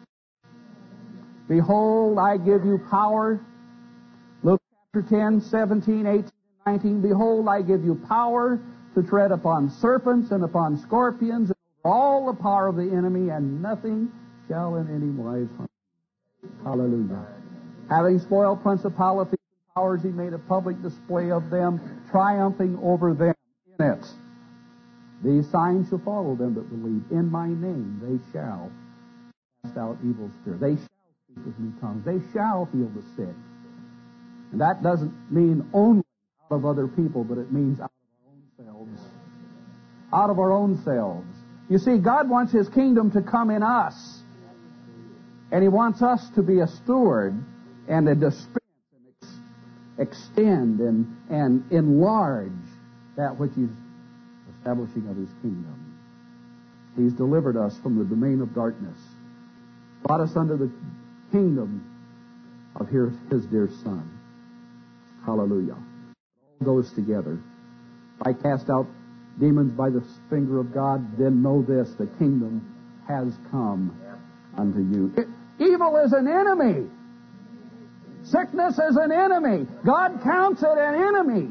Behold, I give you power. Luke chapter 10, 17, 18, and 19. Behold, I give you power to tread upon serpents and upon scorpions and over all the power of the enemy, and nothing shall in any wise harm you. Hallelujah. Having spoiled principalities and powers, He made a public display of them, triumphing over them in it. These signs shall follow them that believe. In my name they shall cast out evil spirits. They shall speak with new tongues. They shall heal the sick. And that doesn't mean only out of other people, but it means out of our own selves. Out of our own selves. You see, God wants His kingdom to come in us. And He wants us to be a steward and to dispense and extend and enlarge that which He's establishing of His kingdom. He's delivered us from the domain of darkness, brought us under the kingdom of His dear Son. Hallelujah. It all goes together. If I cast out demons by the finger of God, then know this, the kingdom has come unto you. Evil is an enemy. Sickness is an enemy. God counts it an enemy.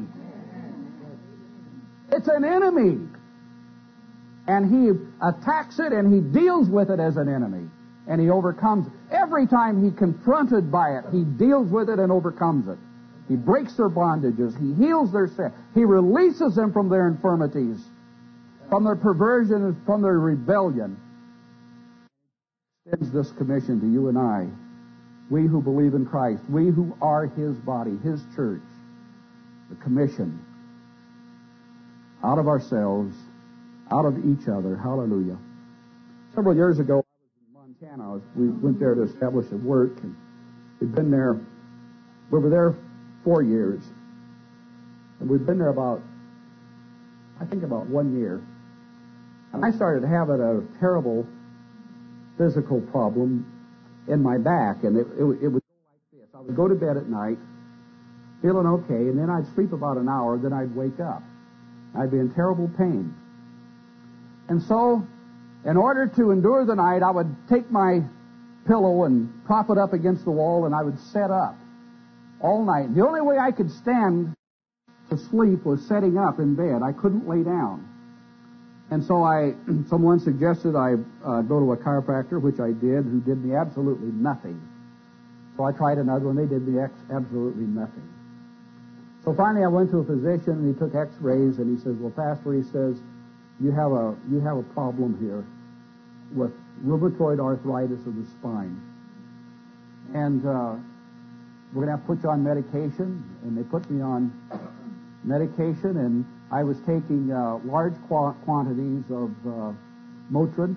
It's an enemy. And He attacks it and He deals with it as an enemy. And He overcomes it. Every time He's confronted by it, He deals with it and overcomes it. He breaks their bondages. He heals their sin. He releases them from their infirmities, from their perversion, and from their rebellion. He extends this commission to you and I, we who believe in Christ, we who are His body, His church, the commission out of ourselves, out of each other. Hallelujah. Several years ago, I was in Montana. We went there to establish a work, and we'd been there. We were there 4 years, and we'd been there about 1 year. And I started having a terrible physical problem in my back, and it would go like this. I would go to bed at night, feeling okay, and then I'd sleep about an hour, then I'd wake up. I'd be in terrible pain. And so, in order to endure the night, I would take my pillow and prop it up against the wall, and I would set up all night. The only way I could stand to sleep was setting up in bed. I couldn't lay down. And so someone suggested I go to a chiropractor, which I did, who did me absolutely nothing. So I tried another one. They did me absolutely nothing. So finally I went to a physician, and he took x-rays, and he says, well, Pastor, he says, you have a problem here with rheumatoid arthritis of the spine. And we're going to have to put you on medication. And they put me on medication, and I was taking large quantities of Motrin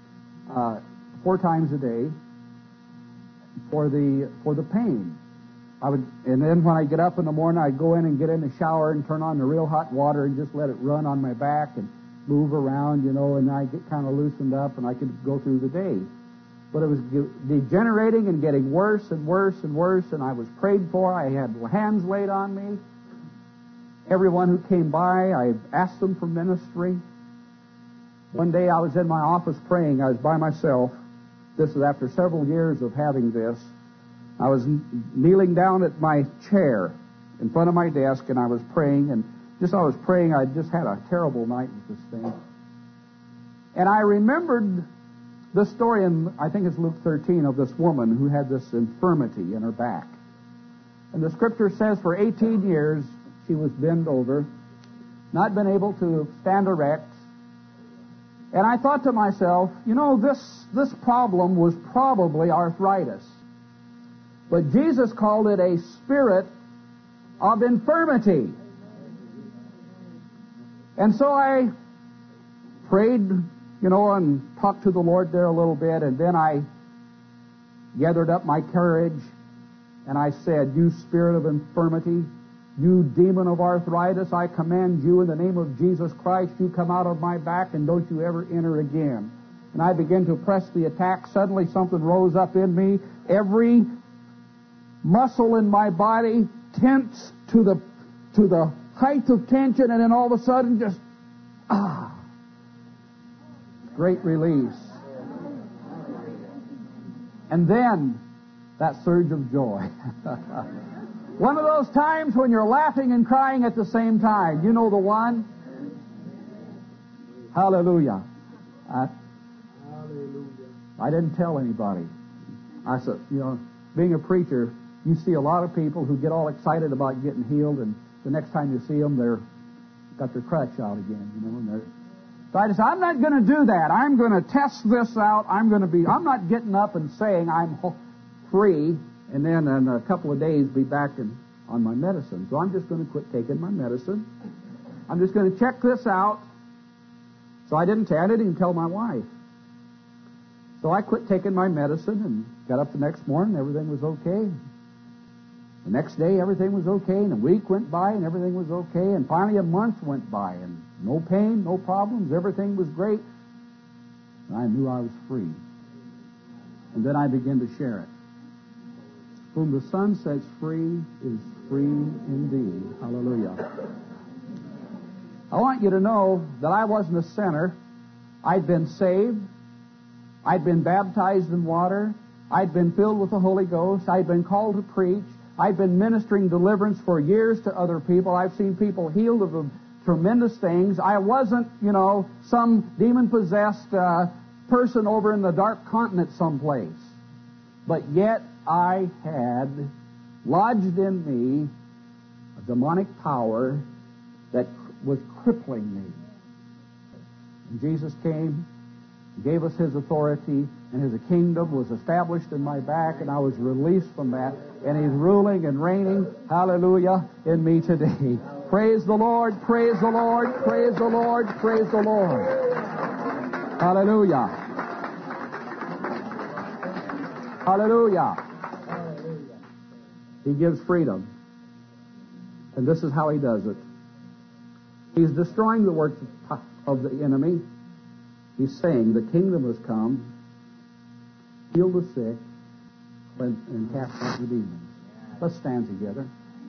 4 times a day for the pain. And then when I get up in the morning, I'd go in and get in the shower and turn on the real hot water and just let it run on my back and move around, and I get kind of loosened up, and I could go through the day. But it was degenerating and getting worse and worse and worse, and I was prayed for. I had hands laid on me. Everyone who came by, I asked them for ministry. One day I was in my office praying. I was by myself. This is after several years of having this. I was kneeling down at my chair in front of my desk, and I was praying, and just I was praying, I just had a terrible night with this thing. And I remembered the story in, I think it's Luke 13, of this woman who had this infirmity in her back. And the Scripture says for 18 years she was bent over, not been able to stand erect. And I thought to myself, this problem was probably arthritis. But Jesus called it a spirit of infirmity. And so I prayed, and talked to the Lord there a little bit, and then I gathered up my courage, and I said, you spirit of infirmity, you demon of arthritis, I command you in the name of Jesus Christ, you come out of my back and don't you ever enter again. And I began to press the attack. Suddenly something rose up in me. Every muscle in my body tense to the height of tension, and then all of a sudden just, great release. And then that surge of joy. One of those times when you're laughing and crying at the same time. You know the one? Hallelujah. I didn't tell anybody. I said, being a preacher, you see a lot of people who get all excited about getting healed, and the next time you see them, they're got their crutch out again, So I decided, I'm not going to do that. I'm going to test this out. I'm not getting up and saying I'm free, and then in a couple of days be back on my medicine. So I'm just going to quit taking my medicine. I'm just going to check this out. So I didn't even tell my wife. So I quit taking my medicine and got up the next morning. Everything was okay. The next day, everything was okay, and a week went by, and everything was okay, and finally a month went by, and no pain, no problems, everything was great. And I knew I was free. And then I began to share it. Whom the Son sets free is free indeed. Hallelujah. I want you to know that I wasn't a sinner. I'd been saved. I'd been baptized in water. I'd been filled with the Holy Ghost. I'd been called to preach. I'd been ministering deliverance for years to other people. I've seen people healed of tremendous things. I wasn't, some demon-possessed person over in the dark continent someplace. But yet I had lodged in me a demonic power that was crippling me. And Jesus came, gave us His authority, and His kingdom was established in my back, and I was released from that. And He's ruling and reigning, hallelujah, in me today. Praise the Lord, praise the Lord, praise the Lord, praise the Lord. Hallelujah. Hallelujah. He gives freedom. And this is how He does it. He's destroying the works of the enemy. He's saying, the kingdom has come, heal the sick, and cast out the demons. Let's stand together.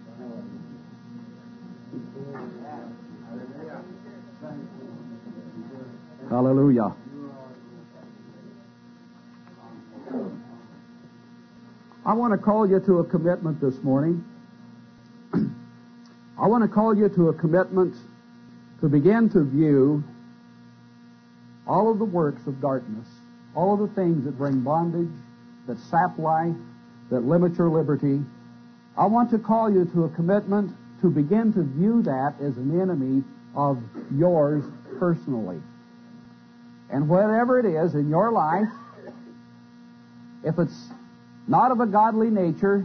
Hallelujah. I want to call you to a commitment this morning. I want to call you to a commitment to begin to view all of the works of darkness, all of the things that bring bondage, that sap life, that limit your liberty. I want to call you to a commitment to begin to view that as an enemy of yours personally. And whatever it is in your life, if it's not of a godly nature,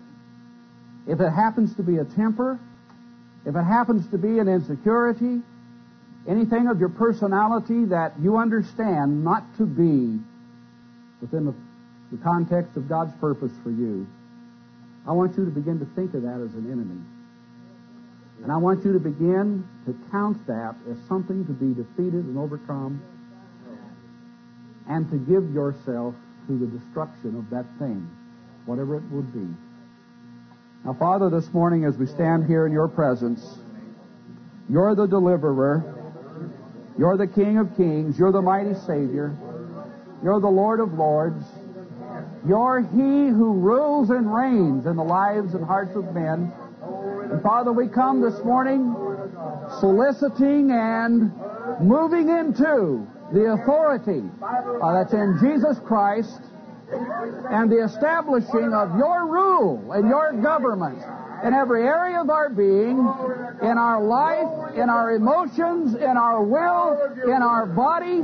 if it happens to be a temper, if it happens to be an insecurity, anything of your personality that you understand not to be within the context of God's purpose for you, I want you to begin to think of that as an enemy. And I want you to begin to count that as something to be defeated and overcome, and to give yourself to the destruction of that thing, whatever it would be. Now, Father, this morning as we stand here in your presence, you're the deliverer, you're the King of kings, you're the mighty Savior, you're the Lord of lords, you're He who rules and reigns in the lives and hearts of men. And Father, we come this morning soliciting and moving into the authority that's in Jesus Christ, and the establishing of your rule and your government in every area of our being, in our life, in our emotions, in our will, in our body,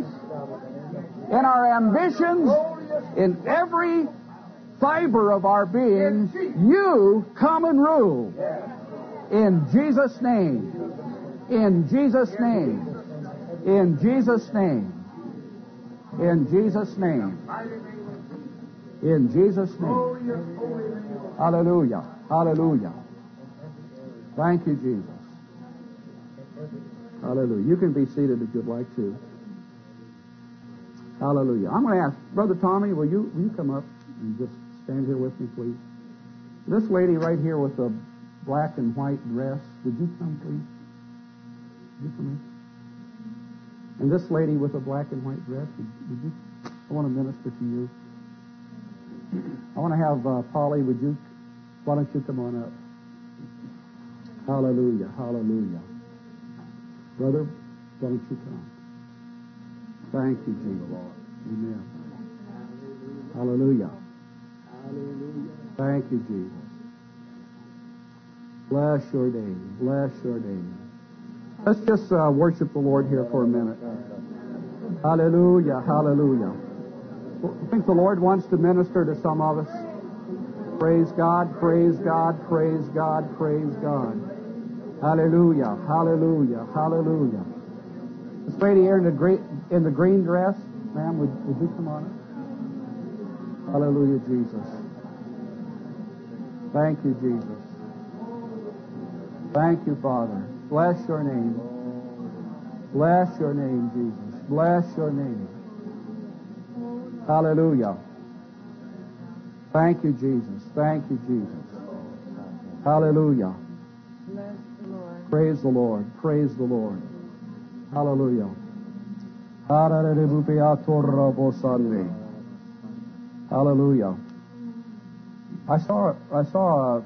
in our ambitions, in every fiber of our being. You come and rule. In Jesus' name. In Jesus' name. In Jesus' name. In Jesus' name. In Jesus' name. Hallelujah. Hallelujah. Thank you, Jesus. Hallelujah. You can be seated if you'd like to. Hallelujah. I'm going to ask Brother Tommy, will you come up and just stand here with me, please? This lady right here with the black and white dress, would you come, please? Would you come in? And this lady with the black and white dress, would you? I want to minister to you. I want to have Polly, why don't you come on up? Hallelujah, hallelujah. Brother, why don't you come? Thank you, Jesus. Amen. Hallelujah. Hallelujah. Thank you, Jesus. Bless your name. Bless your name. Let's just worship the Lord here for a minute. Hallelujah, hallelujah. I think the Lord wants to minister to some of us. Praise God, praise God, praise God, praise God. Hallelujah, hallelujah, hallelujah. This lady here in the green dress, ma'am, would you come on up? Hallelujah, Jesus. Thank you, Jesus. Thank you, Father. Bless your name. Bless your name, Jesus. Bless your name. Hallelujah. Thank you, Jesus. Thank you, Jesus. Hallelujah. Bless the Lord. Praise the Lord. Praise the Lord. Hallelujah. Hallelujah. I saw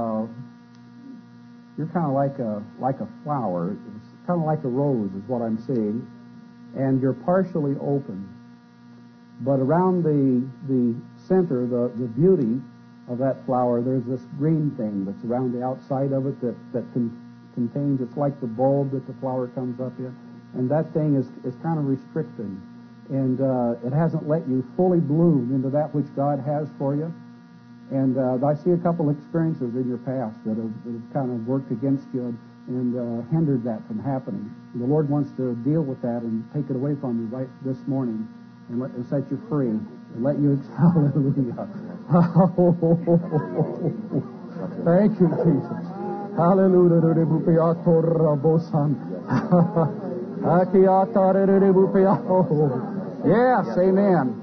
you're kind of like a flower. It's kind of like a rose is what I'm seeing. And you're partially open. But around the center, the beauty of that flower, there's this green thing that's around the outside of it that contains, it's like the bulb that the flower comes up in. And that thing is kind of restricting. And it hasn't let you fully bloom into that which God has for you. And I see a couple experiences in your past that have kind of worked against you and hindered that from happening. The Lord wants to deal with that and take it away from you right this morning and set you free and let you... Hallelujah. Thank you, Jesus. Hallelujah. Yes, amen.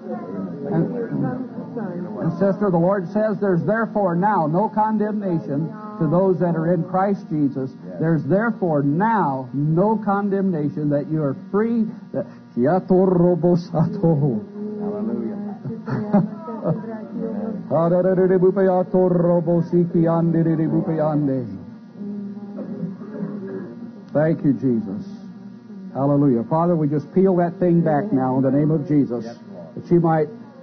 And sister, the Lord says there's therefore now no condemnation to those that are in Christ Jesus. There's therefore now no condemnation, that you are free. Thank you, Jesus. Hallelujah. Father, we just peel that thing back now in the name of Jesus, that she might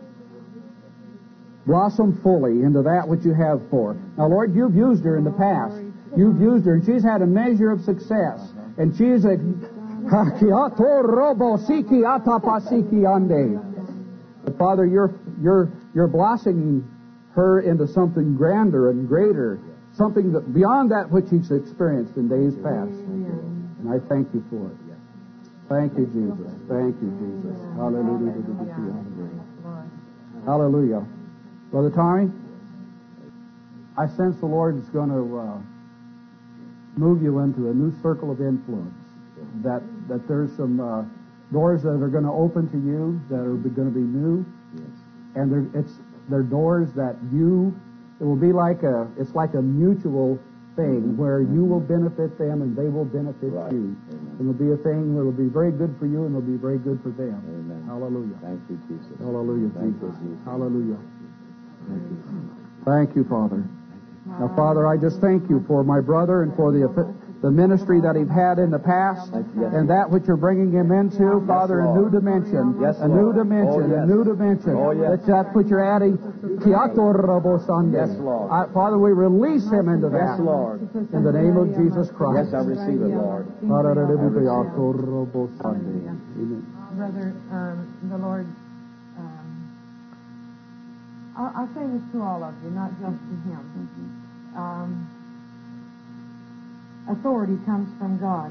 blossom fully into that which you have for her. Now, Lord, you've used her in the past. You've used her, and she's had a measure of success. And she's a... But Father, you're blossoming her into something grander and greater, something that beyond that which she's experienced in days past. And I thank you for it. Thank you, Jesus. Thank you, Jesus. Hallelujah. Hallelujah. Brother Tommy, I sense the Lord is going to move you into a new circle of influence. That there's some doors that are going to open to you that are going to be new, and they're doors that it will be like it's like a mutual thing where you will benefit them and they will benefit you. And it'll be a thing that will be very good for you and it'll be very good for them. Amen. Hallelujah. Thank you, Jesus. Hallelujah, Thank Jesus. you, Jesus. Hallelujah. Thank you. Thank you, Father. Now, Father, I just thank you for my brother and for the ministry that he's had in the past, and that which you're bringing him into, Father, a new dimension, a new dimension, a new dimension. That's what you're adding. Yes, Lord. Father, we release him into that. Yes, Lord. In the name of Jesus Christ. Yes, I receive it, Lord. Brother, the Lord, I'll say this to all of you, not just to him. Authority comes from God.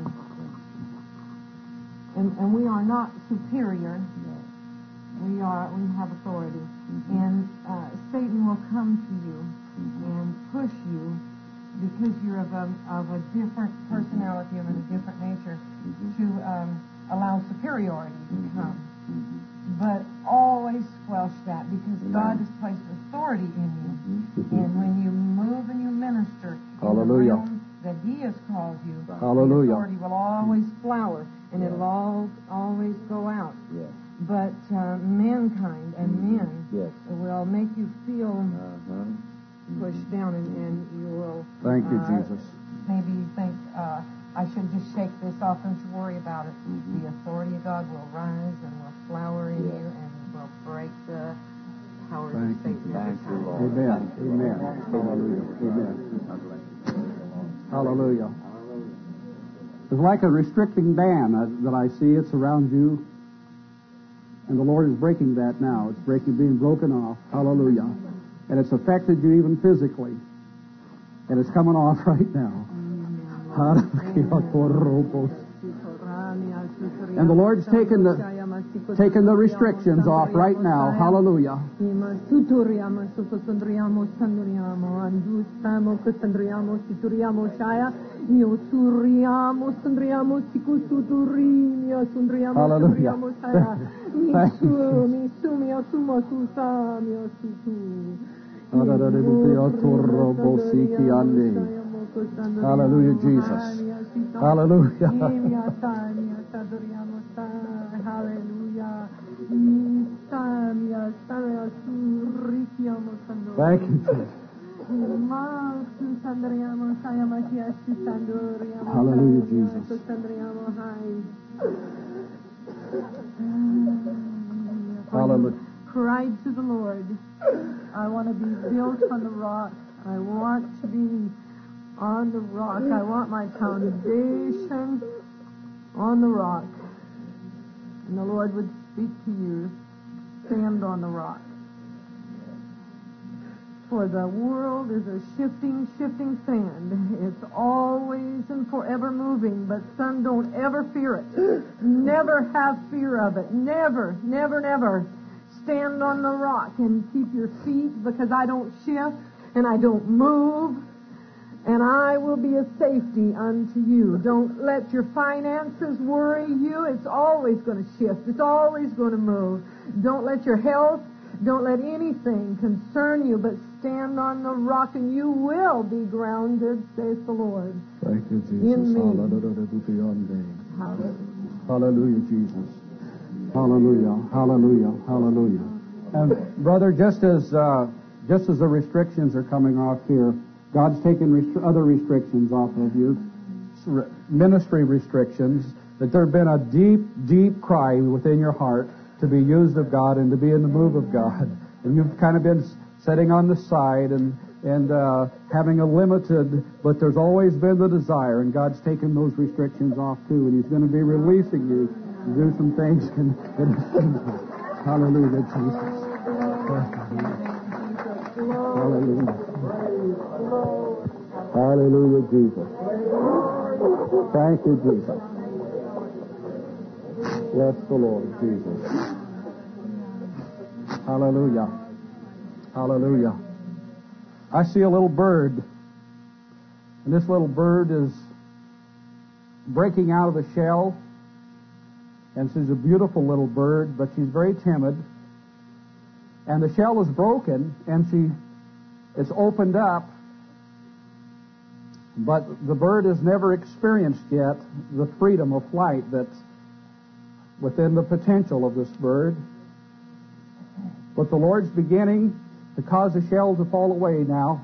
And we are not superior. We have authority. And Satan will come to you and push you because you're of a different personality and a different nature to allow superiority to come. But always squelch that, because God has placed authority in you. And when you move and you minister in the realm that He has called you, the authority will always flower, and it'll always go out. Yes. But mankind and men will make you feel pushed down, and you will... Thank you, Jesus. Maybe you think, I should just shake this off, don't you worry about it. The authority of God will rise and will flower in you and will break the powers of Satan. Thank you, Lord. Amen. Amen. Hallelujah. Amen. Hallelujah. It's like a restricting band that I see. It's around you. And the Lord is breaking that now. It's being broken off. Hallelujah. And it's affected you even physically. And it's coming off right now. And the Lord's taken the restrictions off right now. Hallelujah. Hallelujah, Jesus. Hallelujah. Thank you, Jesus. Hallelujah, Jesus. Hallelujah. Cried to the Lord, I want to be built on the rock. I want to be on the rock. I want my foundation on the rock. And the Lord would speak to you, stand on the rock. For the world is a shifting sand. It's always and forever moving, but son, don't ever fear it. Never have fear of it. Never, never, never. Stand on the rock and keep your feet, because I don't shift and I don't move, and I will be a safety unto you. Don't let your finances worry you. It's always going to shift. It's always going to move. Don't let your health, don't let anything concern you, but stand on the rock and you will be grounded, says the Lord. Thank you, Jesus. In me. Hallelujah. Hallelujah, Jesus. Hallelujah. Hallelujah. Hallelujah. And brother, just as the restrictions are coming off here, God's taken other restrictions off of you, ministry restrictions, that there have been a deep, deep cry within your heart to be used of God and to be in the move of God. And you've kind of been sitting on the side and having a limited, but there's always been the desire, and God's taken those restrictions off too, and He's going to be releasing you to do some things in His kingdom. Hallelujah, Jesus. Hallelujah. Hallelujah, Jesus. Thank you, Jesus. Bless the Lord, Jesus. Hallelujah. Hallelujah. I see a little bird, and this little bird is breaking out of the shell, and she's a beautiful little bird, but she's very timid, and the shell is broken, and it's opened up, but the bird has never experienced yet the freedom of flight that's within the potential of this bird. But the Lord's beginning to cause the shell to fall away now,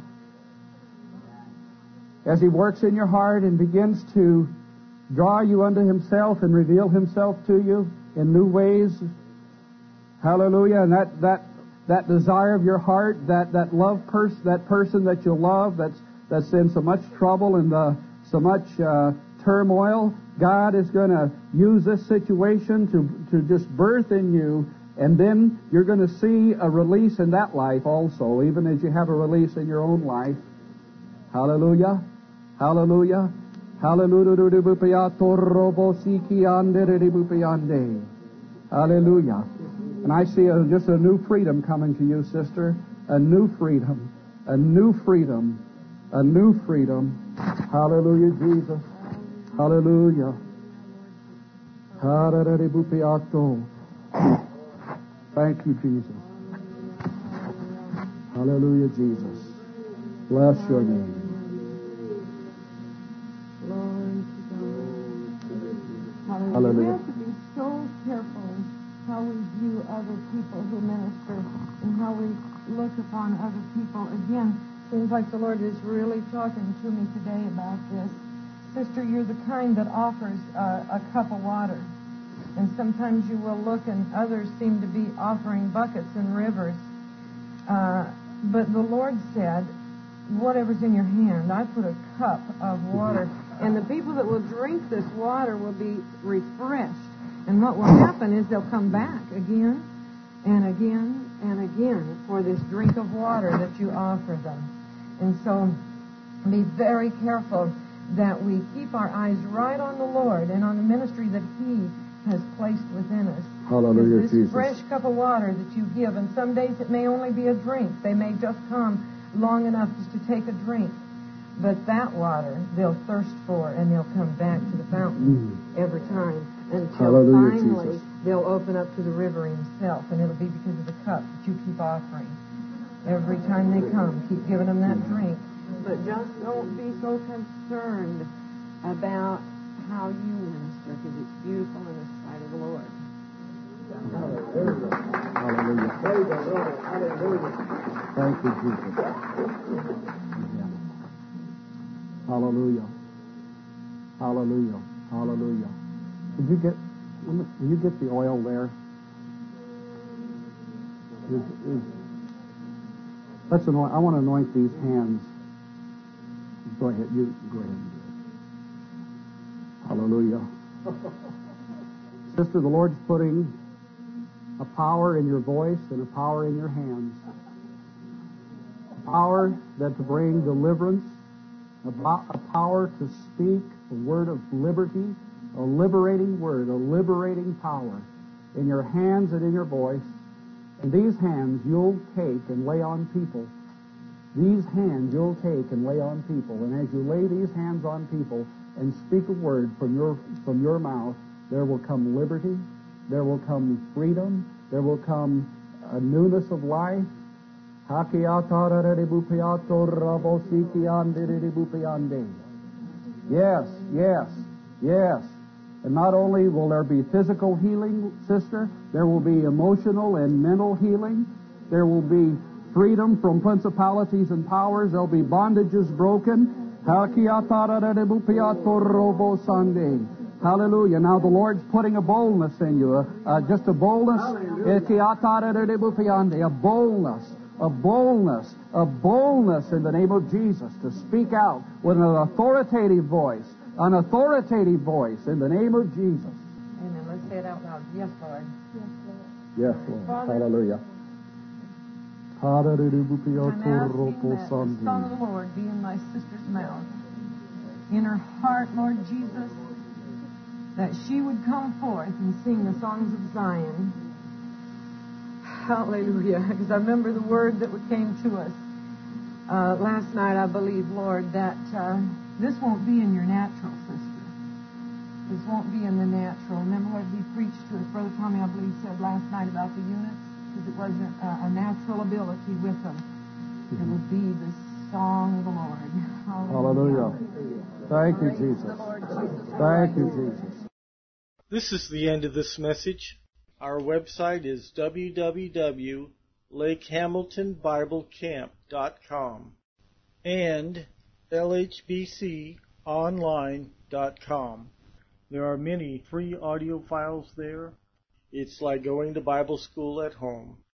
as He works in your heart and begins to draw you unto Himself and reveal Himself to you in new ways. Hallelujah. And that desire of your heart, that person that you love, that's in so much trouble and so much turmoil, God is going to use this situation to just birth in you, and then you're going to see a release in that life also, even as you have a release in your own life. Hallelujah. Hallelujah. Hallelujah. Hallelujah. And I see just a new freedom coming to you, sister. A new freedom. A new freedom. A new freedom. Hallelujah, Jesus. Hallelujah. Thank you, Jesus. Hallelujah, Jesus. Bless your name. Hallelujah. We have to be so careful how we view other people who minister and how we look upon other people. Again, seems like the Lord is really talking to me today about this. Sister, you're the kind that offers a cup of water. And sometimes you will look and others seem to be offering buckets and rivers. But the Lord said, whatever's in your hand, I put a cup of water. And the people that will drink this water will be refreshed. And what will happen is they'll come back again and again and again for this drink of water that you offer them. And so be very careful that we keep our eyes right on the Lord and on the ministry that He has placed within us. Hallelujah, this Jesus. Fresh cup of water that you give, and some days it may only be a drink. They may just come long enough just to take a drink. But that water they'll thirst for, and they'll come back to the fountain every time until Hallelujah, finally Jesus. they'll open up to the river Himself, and it'll be because of the cup that you keep offering. Every time they come, keep giving them that drink. But just don't be so concerned about how you minister, because it's beautiful in the sight of the Lord. Hallelujah. Thank you, Jesus. Hallelujah. Hallelujah. Hallelujah. Will you get the oil there? Let's anoint. I want to anoint these hands. Go ahead. You go ahead and do it. Hallelujah. Sister, the Lord's putting a power in your voice and a power in your hands. A power that to bring deliverance, a power to speak a word of liberty, a liberating word, a liberating power in your hands and in your voice. And these hands you'll take and lay on people. These hands you'll take and lay on people. And as you lay these hands on people and speak a word from your mouth, there will come liberty, there will come freedom, there will come a newness of life. Yes, yes, yes. And not only will there be physical healing, sister, there will be emotional and mental healing. There will be freedom from principalities and powers. There will be bondages broken. Hallelujah. Now the Lord's putting a boldness in you, just a boldness, a boldness in the name of Jesus to speak out with an authoritative voice in the name of Jesus. Amen. Let's say it out loud. Yes, Lord. Yes, Lord. Father, Hallelujah. I'm asking that the song of the Lord be in my sister's mouth, in her heart, Lord Jesus, that she would come forth and sing the songs of Zion. Hallelujah. Because I remember the word that came to us last night, I believe, Lord, that this won't be in your natural, sister. This won't be in the natural. Remember what we preached to us, Brother Tommy, I believe, said last night about the eunuchs? Because it wasn't a natural ability with them. It would be the song of the Lord. Hallelujah. Thank you, Jesus. Thank you, Jesus. This is the end of this message. Our website is www.lakehamiltonbiblecamp.com and lhbconline.com. There are many free audio files there. It's like going to Bible school at home.